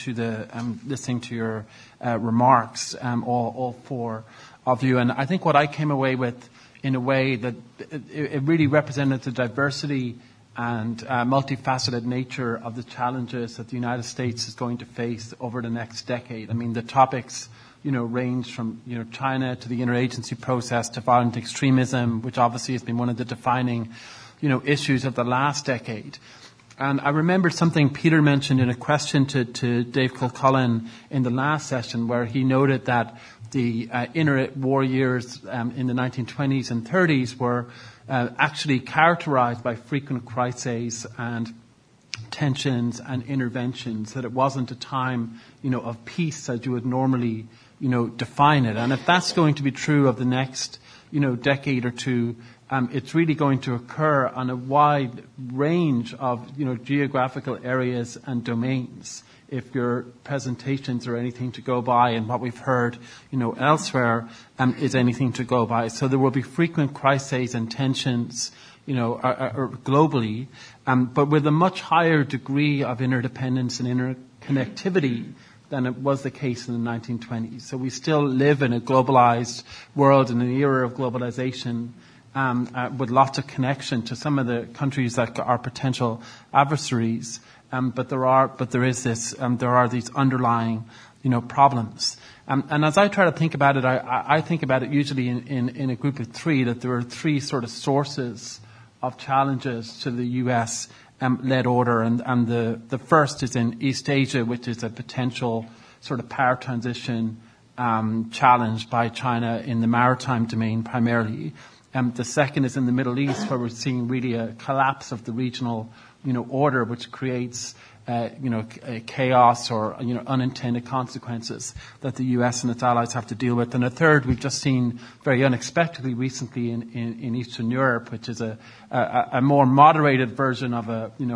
to your remarks, all four of you. And I think what I came away with, in a way, that it really represented the diversity and multifaceted nature of the challenges that the United States is going to face over the next decade. I mean, the topics, range from, China to the interagency process to violent extremism, which obviously has been one of the defining, issues of the last decade. And I remember something Peter mentioned in a question to Dave Kilcullen in the last session, where he noted that the inter-war years in the 1920s and 30s were actually characterized by frequent crises and tensions and interventions, that it wasn't a time, of peace as you would normally, define it. And if that's going to be true of the next, decade or two, it's really going to occur on a wide range of, geographical areas and domains. If your presentations are anything to go by, and what we've heard, elsewhere, is anything to go by. So there will be frequent crises and tensions, globally, but with a much higher degree of interdependence and interconnectivity than it was the case in the 1920s. So we still live in a globalized world, in an era of globalization, with lots of connection to some of the countries that are potential adversaries. But there are these underlying, problems. And as I try to think about it, I think about it usually in a group of three, that there are three sort of sources of challenges to the U.S. led order, and the first is in East Asia, which is a potential sort of power transition challenge by China in the maritime domain primarily. The second is in the Middle East, where we're seeing really a collapse of the regional, order, which creates, chaos or, unintended consequences that the U.S. and its allies have to deal with. And a third, we've just seen very unexpectedly recently in Eastern Europe, which is a more moderated version of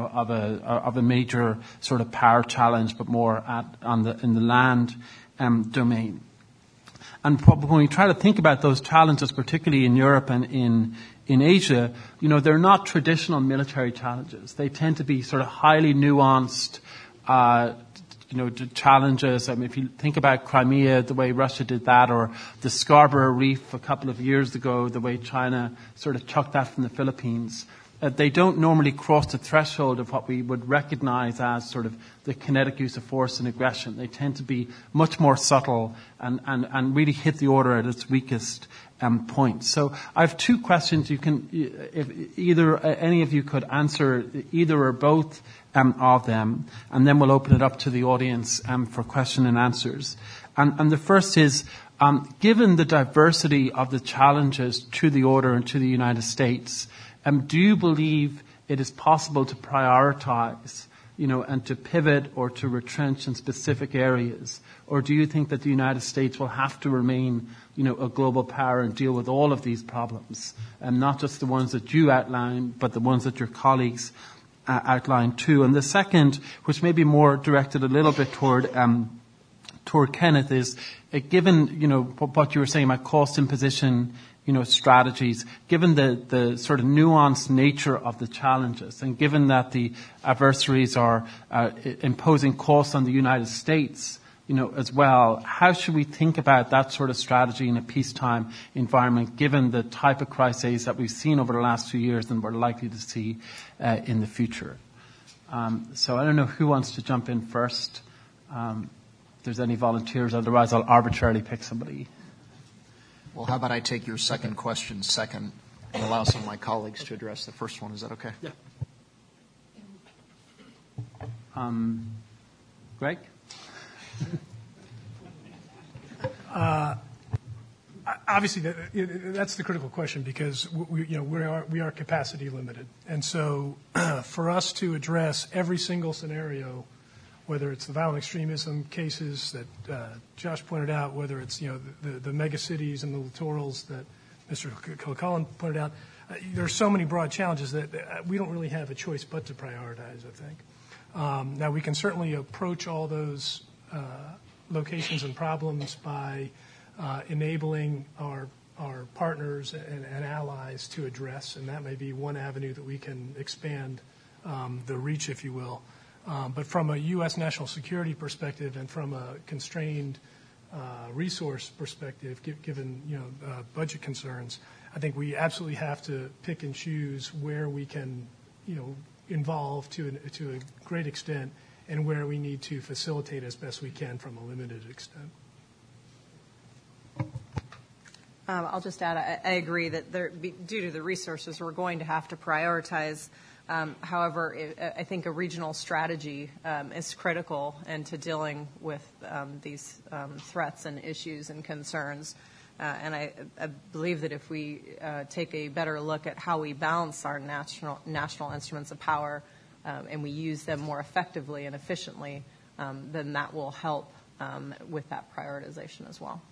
a major sort of power challenge, but more in the land domain. And when we try to think about those challenges, particularly in Europe and in Asia, they're not traditional military challenges. They tend to be sort of highly nuanced, challenges. I mean, if you think about Crimea, the way Russia did that, or the Scarborough Reef a couple of years ago, the way China sort of chucked that from the Philippines, they don't normally cross the threshold of what we would recognize as sort of the kinetic use of force and aggression. They tend to be much more subtle and really hit the order at its weakest point. So I have two questions. You can, if either any of you could answer either or both of them, and then we'll open it up to the audience for question and answers. And the first is, given the diversity of the challenges to the order and to the United States, do you believe it is possible to prioritize, and to pivot or to retrench in specific areas? Or do you think that the United States will have to remain, a global power and deal with all of these problems, and not just the ones that you outlined, but the ones that your colleagues outlined too? And the second, which may be more directed a little bit toward Kenneth, is given, what you were saying about cost imposition, strategies, given the sort of nuanced nature of the challenges, and given that the adversaries are imposing costs on the United States, as well, how should we think about that sort of strategy in a peacetime environment, given the type of crises that we've seen over the last few years and we're likely to see in the future? So I don't know who wants to jump in first. If there's any volunteers, otherwise I'll arbitrarily pick somebody. Well, how about I take your second question second and allow some of my colleagues to address the first one? Is that okay? Yeah. Greg? Obviously, that's the critical question, because we are capacity limited, and so for us to address every single scenario, whether it's the violent extremism cases that Josh pointed out, whether it's the mega cities and the littorals that Mr. Kilcullen pointed out, there are so many broad challenges that we don't really have a choice but to prioritize, I think. Now, we can certainly approach all those locations and problems by enabling our partners and allies to address, and that may be one avenue that we can expand the reach, if you will. But from a U.S. national security perspective and from a constrained resource perspective, given budget concerns, I think we absolutely have to pick and choose where we can involve to a great extent and where we need to facilitate as best we can from a limited extent. I'll just add, I agree that due to the resources, we're going to have to prioritize. However, I think a regional strategy is critical into dealing with these threats and issues and concerns. And I believe that if we take a better look at how we balance our national instruments of power and we use them more effectively and efficiently, then that will help with that prioritization as well.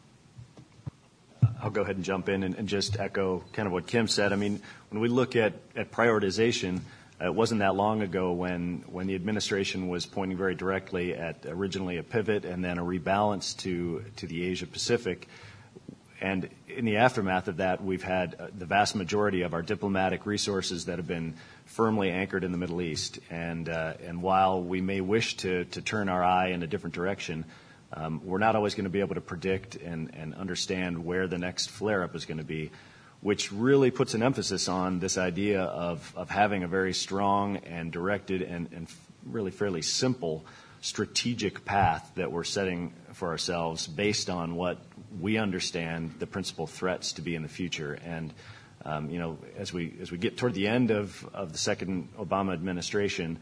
I'll go ahead and jump in and just echo kind of what Kim said. I mean, when we look at prioritization, it wasn't that long ago when the administration was pointing very directly at originally a pivot and then a rebalance to the Asia Pacific. And in the aftermath of that, we've had the vast majority of our diplomatic resources that have been firmly anchored in the Middle East. And while we may wish to turn our eye in a different direction, we're not always going to be able to predict and understand where the next flare-up is going to be, which really puts an emphasis on this idea of having a very strong and directed and really fairly simple strategic path that we're setting for ourselves based on what we understand the principal threats to be in the future. And as we get toward the end of the second Obama administration,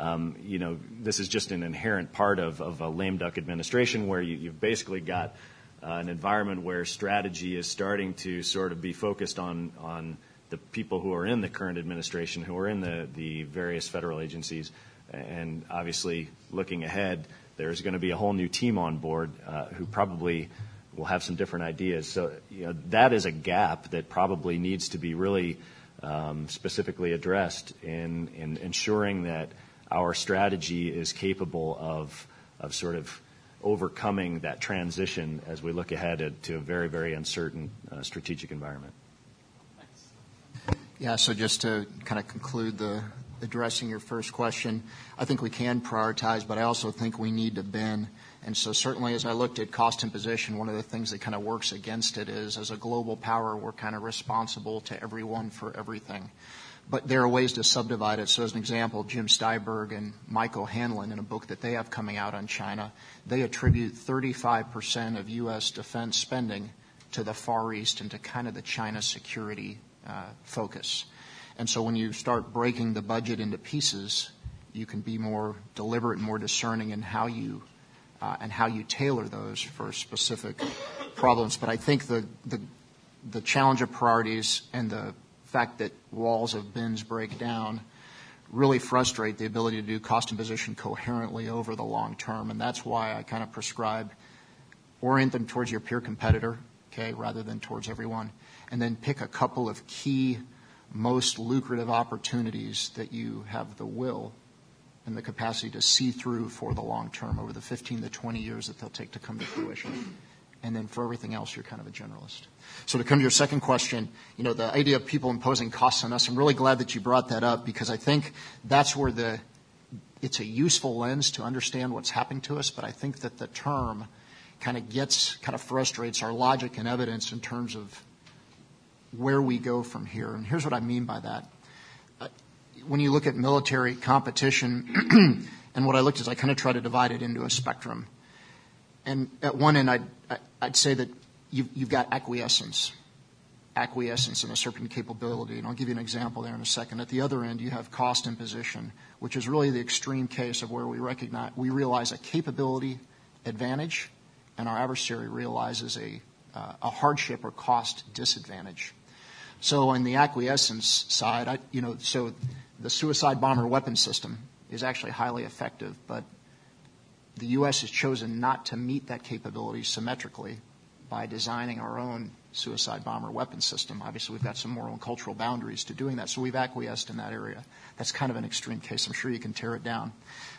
this is just an inherent part of a lame duck administration where you've basically got an environment where strategy is starting to sort of be focused on the people who are in the current administration, who are in the various federal agencies. And obviously, looking ahead, there's going to be a whole new team on board who probably will have some different ideas. So that is a gap that probably needs to be really specifically addressed in ensuring that our strategy is capable of sort of overcoming that transition as we look ahead to a very, very uncertain strategic environment. Yeah, so just to kind of conclude addressing your first question, I think we can prioritize, but I also think we need to bend. And so certainly as I looked at cost imposition, one of the things that kind of works against it is as a global power, we're kind of responsible to everyone for everything. But there are ways to subdivide it. So as an example, Jim Steiberg and Michael Hanlon, in a book that they have coming out on China, they attribute 35% of U.S. defense spending to the Far East and to kind of the China security focus. And so when you start breaking the budget into pieces, you can be more deliberate and more discerning in how you tailor those for specific problems. But I think the challenge of priorities and the fact that walls of bins break down really frustrate the ability to do cost imposition coherently over the long term. And that's why I kind of prescribe orient them towards your peer competitor, okay, rather than towards everyone. And then pick a couple of key, most lucrative opportunities that you have the will and the capacity to see through for the long term over the 15 to 20 years that they'll take to come to fruition. And then for everything else, you're kind of a generalist. So to come to your second question, the idea of people imposing costs on us, I'm really glad that you brought that up because I think that's where it's a useful lens to understand what's happening to us, but I think that the term kind of frustrates our logic and evidence in terms of where we go from here. And here's what I mean by that. When you look at military competition, and what I looked at is I kind of try to divide it into a spectrum. And at one end, I'd say that you've got acquiescence in a certain capability, and I'll give you an example there in a second. At the other end, you have cost imposition, which is really the extreme case of where we realize a capability advantage, and our adversary realizes a hardship or cost disadvantage. So on the acquiescence side, so the suicide bomber weapon system is actually highly effective, but the U.S. has chosen not to meet that capability symmetrically by designing our own suicide bomber weapon system. Obviously, we've got some moral and cultural boundaries to doing that, so we've acquiesced in that area. That's kind of an extreme case. I'm sure you can tear it down.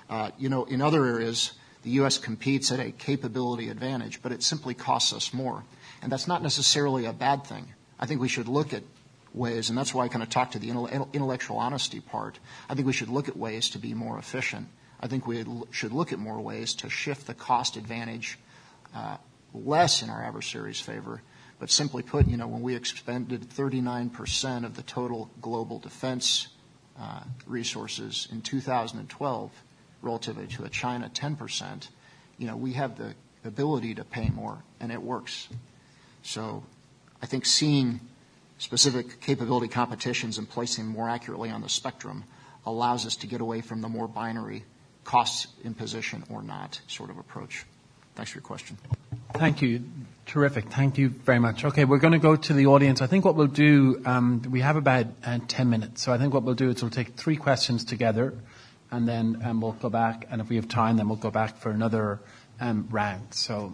In other areas, the U.S. competes at a capability advantage, but it simply costs us more. And that's not necessarily a bad thing. I think we should look at ways, and that's why I kind of talk to the intellectual honesty part. I think we should look at ways to be more efficient. I think we should look at more ways to shift the cost advantage less in our adversary's favor. But simply put, when we expended 39% of the total global defense resources in 2012 relative to a China 10%, we have the ability to pay more, and it works. So I think seeing specific capability competitions and placing more accurately on the spectrum allows us to get away from the more binary cost imposition or not sort of approach. Thanks for your question. Thank you. Terrific. Thank you very much. Okay, we're going to go to the audience. I think what we'll do, we have about 10 minutes. So I think what we'll do is we'll take 3 questions together, and then we'll go back. And if we have time, then we'll go back for another round. So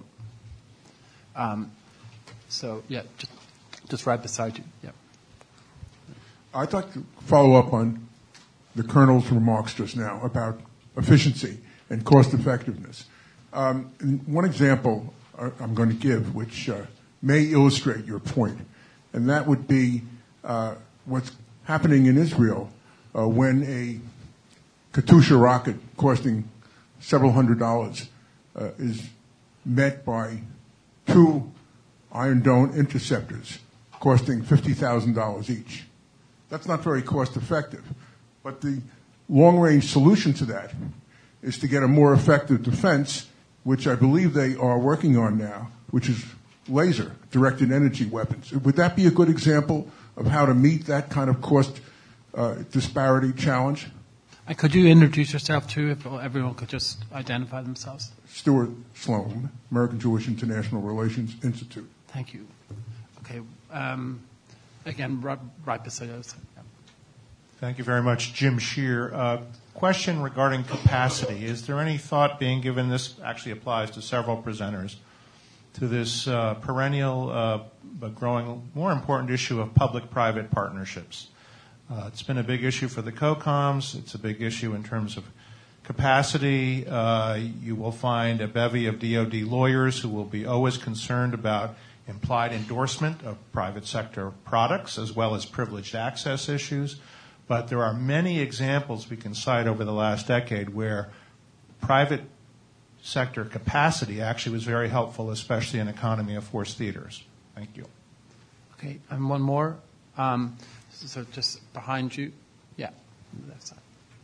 yeah, just right beside you. Yeah. I'd like to follow up on the Colonel's remarks just now about efficiency and cost effectiveness. One example I'm going to give, which may illustrate your point, and that would be what's happening in Israel when a Katyusha rocket costing several $100s is met by 2 Iron Dome interceptors costing $50,000 each. That's not very cost effective. But the long-range solution to that is to get a more effective defense, which I believe they are working on now, which is laser-directed energy weapons. Would that be a good example of how to meet that kind of cost disparity challenge? Could you introduce yourself too, if everyone could just identify themselves? Stuart Sloan, American Jewish International Relations Institute. Thank you. Okay. Again, right beside us. Yeah. Thank you very much, Jim Shear. Question regarding capacity. Is there any thought being given, this actually applies to several presenters, to this perennial but growing more important issue of public-private partnerships? It's been a big issue for the COCOMs. It's a big issue in terms of capacity. You will find a bevy of DoD lawyers who will be always concerned about implied endorsement of private sector products as well as privileged access issues. But there are many examples we can cite over the last decade where private sector capacity actually was very helpful, especially in economy of force theaters. Thank you. Okay, and one more. So just behind you. Yeah, on the left side.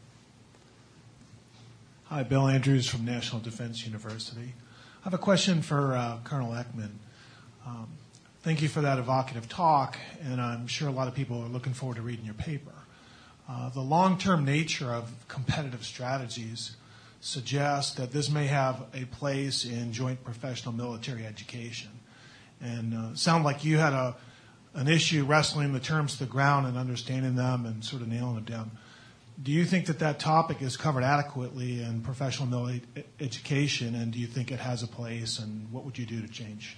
Hi, Bill Andrews from National Defense University. I have a question for Colonel Eckman. Thank you for that evocative talk, and I'm sure a lot of people are looking forward to reading your paper. The long-term nature of competitive strategies suggests that this may have a place in joint professional military education. And sound like you had an issue wrestling the terms to the ground and understanding them and sort of nailing them down. Do you think that topic is covered adequately in professional military education, and do you think it has a place, and what would you do to change?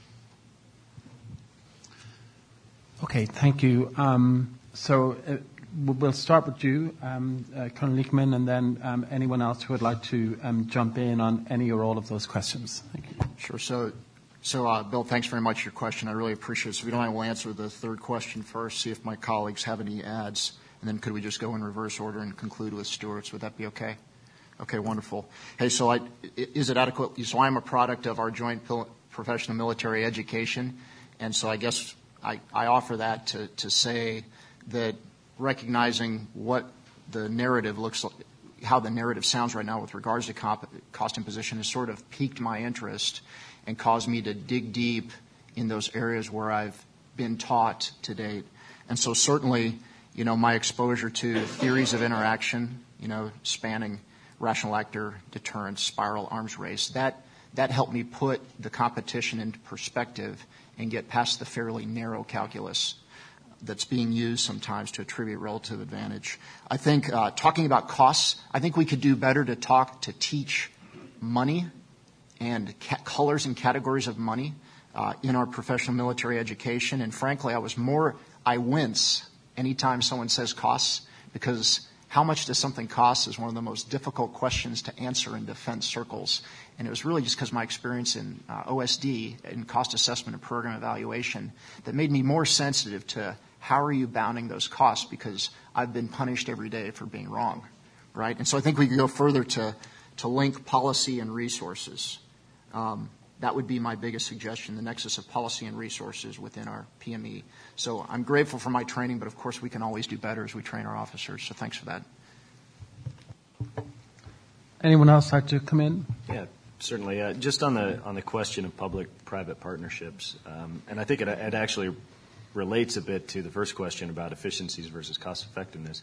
Okay, thank you. So we'll start with you, Colonel Eckman, and then anyone else who would like to jump in on any or all of those questions. Thank you. Sure. So, Bill, thanks very much for your question. I really appreciate it. So if you don't mind, we'll answer the third question first, see if my colleagues have any adds, and then could we just go in reverse order and conclude with Stuart's? Would that be okay? Okay, wonderful. Hey, so is it adequate? So I'm a product of our joint professional military education, and so I guess I offer that to say that recognizing what the narrative looks like, how the narrative sounds right now with regards to cost imposition has sort of piqued my interest and caused me to dig deep in those areas where I've been taught to date. And so certainly, my exposure to theories of interaction, spanning rational actor, deterrence, spiral, arms race, that helped me put the competition into perspective and get past the fairly narrow calculus that's being used sometimes to attribute relative advantage. I think talking about costs, I think we could do better to teach money and colors and categories of money in our professional military education. And frankly, I wince anytime someone says costs, because how much does something cost is one of the most difficult questions to answer in defense circles. And it was really just because my experience in OSD, in cost assessment and program evaluation, that made me more sensitive to how are you bounding those costs, because I've been punished every day for being wrong, right? And so I think we could go further to link policy and resources. That would be my biggest suggestion, the nexus of policy and resources within our PME. So I'm grateful for my training, but of course we can always do better as we train our officers. So thanks for that. Anyone else like to come in? Yeah, certainly. Just on the question of public-private partnerships, and I think it actually relates a bit to the first question about efficiencies versus cost-effectiveness.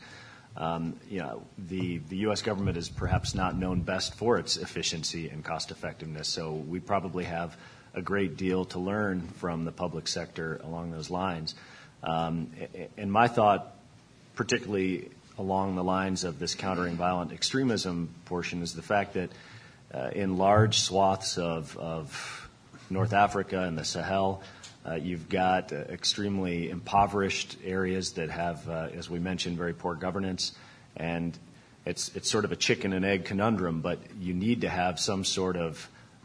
The U.S. government is perhaps not known best for its efficiency and cost-effectiveness, so we probably have a great deal to learn from the public sector along those lines. And my thought, particularly along the lines of this countering violent extremism portion, is the fact that in large swaths of North Africa and the Sahel, you've got extremely impoverished areas that have, as we mentioned, very poor governance, and it's sort of a chicken and egg conundrum. But you need to have some sort of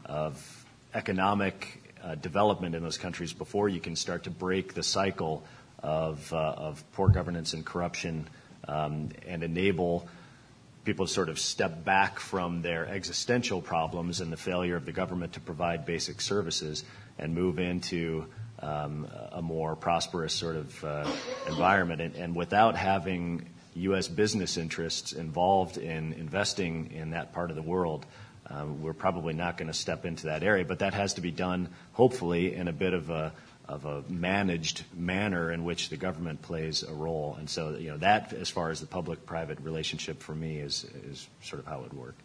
economic development in those countries before you can start to break the cycle of poor governance and corruption, and enable people to sort of step back from their existential problems and the failure of the government to provide basic services and move into a more prosperous sort of environment. And without having U.S. business interests involved in investing in that part of the world, we're probably not going to step into that area. But that has to be done, hopefully, in a bit of a managed manner in which the government plays a role. And so, that, as far as the public-private relationship for me, is sort of how it would work.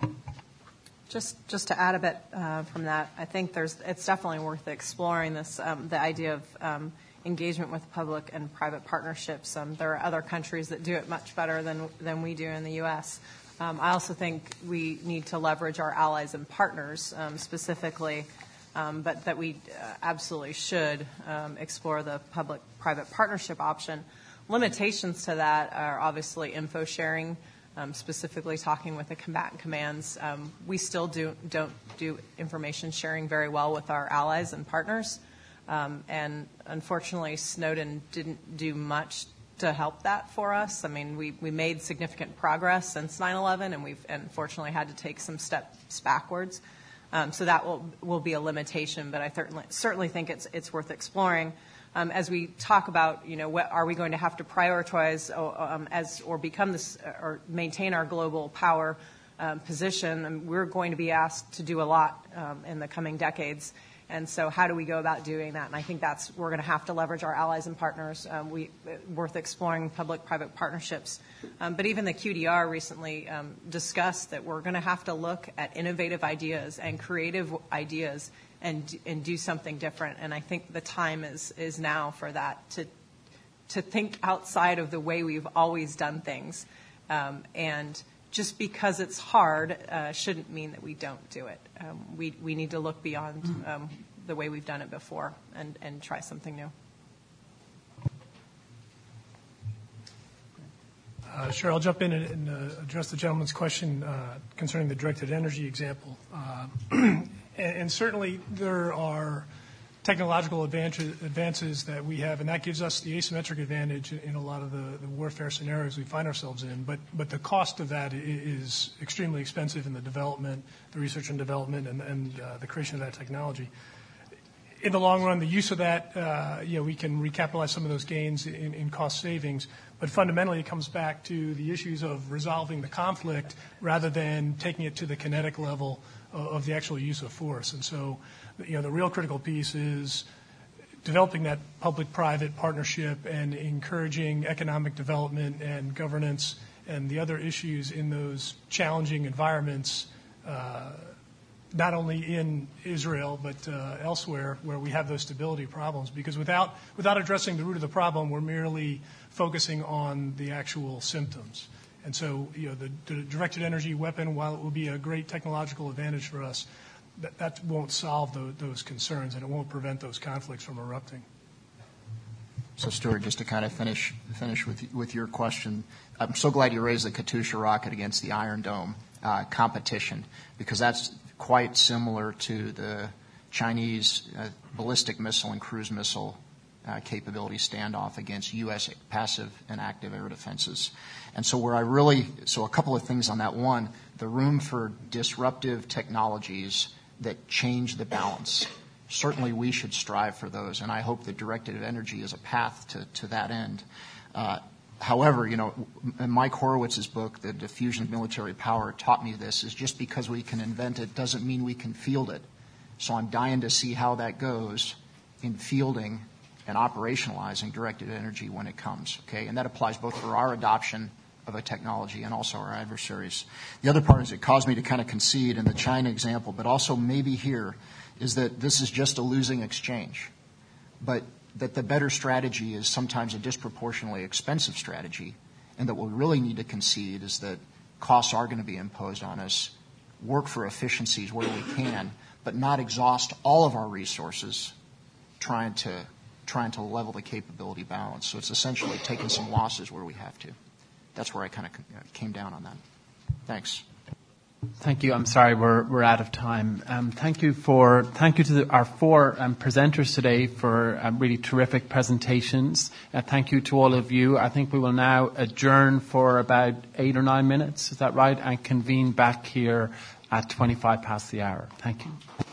Just to add a bit from that, I think it's definitely worth exploring this, the idea of engagement with public and private partnerships. There are other countries that do it much better than we do in the U.S. I also think we need to leverage our allies and partners specifically, but that we absolutely should explore the public-private partnership option. Limitations to that are obviously info sharing. Specifically talking with the combatant commands, we still don't do information sharing very well with our allies and partners. And unfortunately, Snowden didn't do much to help that for us. I mean, we made significant progress since 9/11, and we've unfortunately had to take some steps backwards. So that will be a limitation, but I certainly think it's worth exploring. As we talk about, what are we going to have to prioritize or become this or maintain our global power position? And we're going to be asked to do a lot in the coming decades. And so how do we go about doing that? And I think we're going to have to leverage our allies and partners. Worth exploring public-private partnerships. But even the QDR recently discussed that we're going to have to look at innovative ideas and creative ideas and do something different. And I think the time is now for that, to think outside of the way we've always done things. And just because it's hard shouldn't mean that we don't do it. We need to look beyond the way we've done it before and try something new. Sure, I'll jump in and address the gentleman's question concerning the directed energy example. And certainly there are technological advances that we have, and that gives us the asymmetric advantage in a lot of the warfare scenarios we find ourselves in. But the cost of that is extremely expensive in the development, the research and development, and the creation of that technology. In the long run, the use of that, we can recapitalize some of those gains in cost savings. But fundamentally, it comes back to the issues of resolving the conflict rather than taking it to the kinetic level of the actual use of force. And so, the real critical piece is developing that public-private partnership and encouraging economic development and governance and the other issues in those challenging environments, not only in Israel but elsewhere where we have those stability problems. Because without addressing the root of the problem, we're merely focusing on the actual symptoms. And so, the directed energy weapon, while it will be a great technological advantage for us, that won't solve those concerns, and it won't prevent those conflicts from erupting. So, Stuart, just to kind of finish with your question, I'm so glad you raised the Katyusha rocket against the Iron Dome competition, because that's quite similar to the Chinese ballistic missile and cruise missile capability standoff against U.S. passive and active air defenses. And so a couple of things on that. One, the room for disruptive technologies that change the balance. Certainly we should strive for those, and I hope that directed energy is a path to that end. However, in Mike Horowitz's book, The Diffusion of Military Power, taught me this, is just because we can invent it doesn't mean we can field it. So I'm dying to see how that goes in fielding and operationalizing directed energy when it comes, okay? And that applies both for our adoption of a technology and also our adversaries. The other part is it caused me to kind of concede in the China example, but also maybe here, is that this is just a losing exchange, but that the better strategy is sometimes a disproportionately expensive strategy, and that what we really need to concede is that costs are going to be imposed on us, work for efficiencies where we can, but not exhaust all of our resources trying to level the capability balance. So it's essentially taking some losses where we have to. That's where I kind of came down on that. Thanks. Thank you. I'm sorry we're out of time. Thank you to our four presenters today for really terrific presentations. Thank you to all of you. I think we will now adjourn for about 8 or 9 minutes. Is that right? And convene back here at 25 past the hour. Thank you.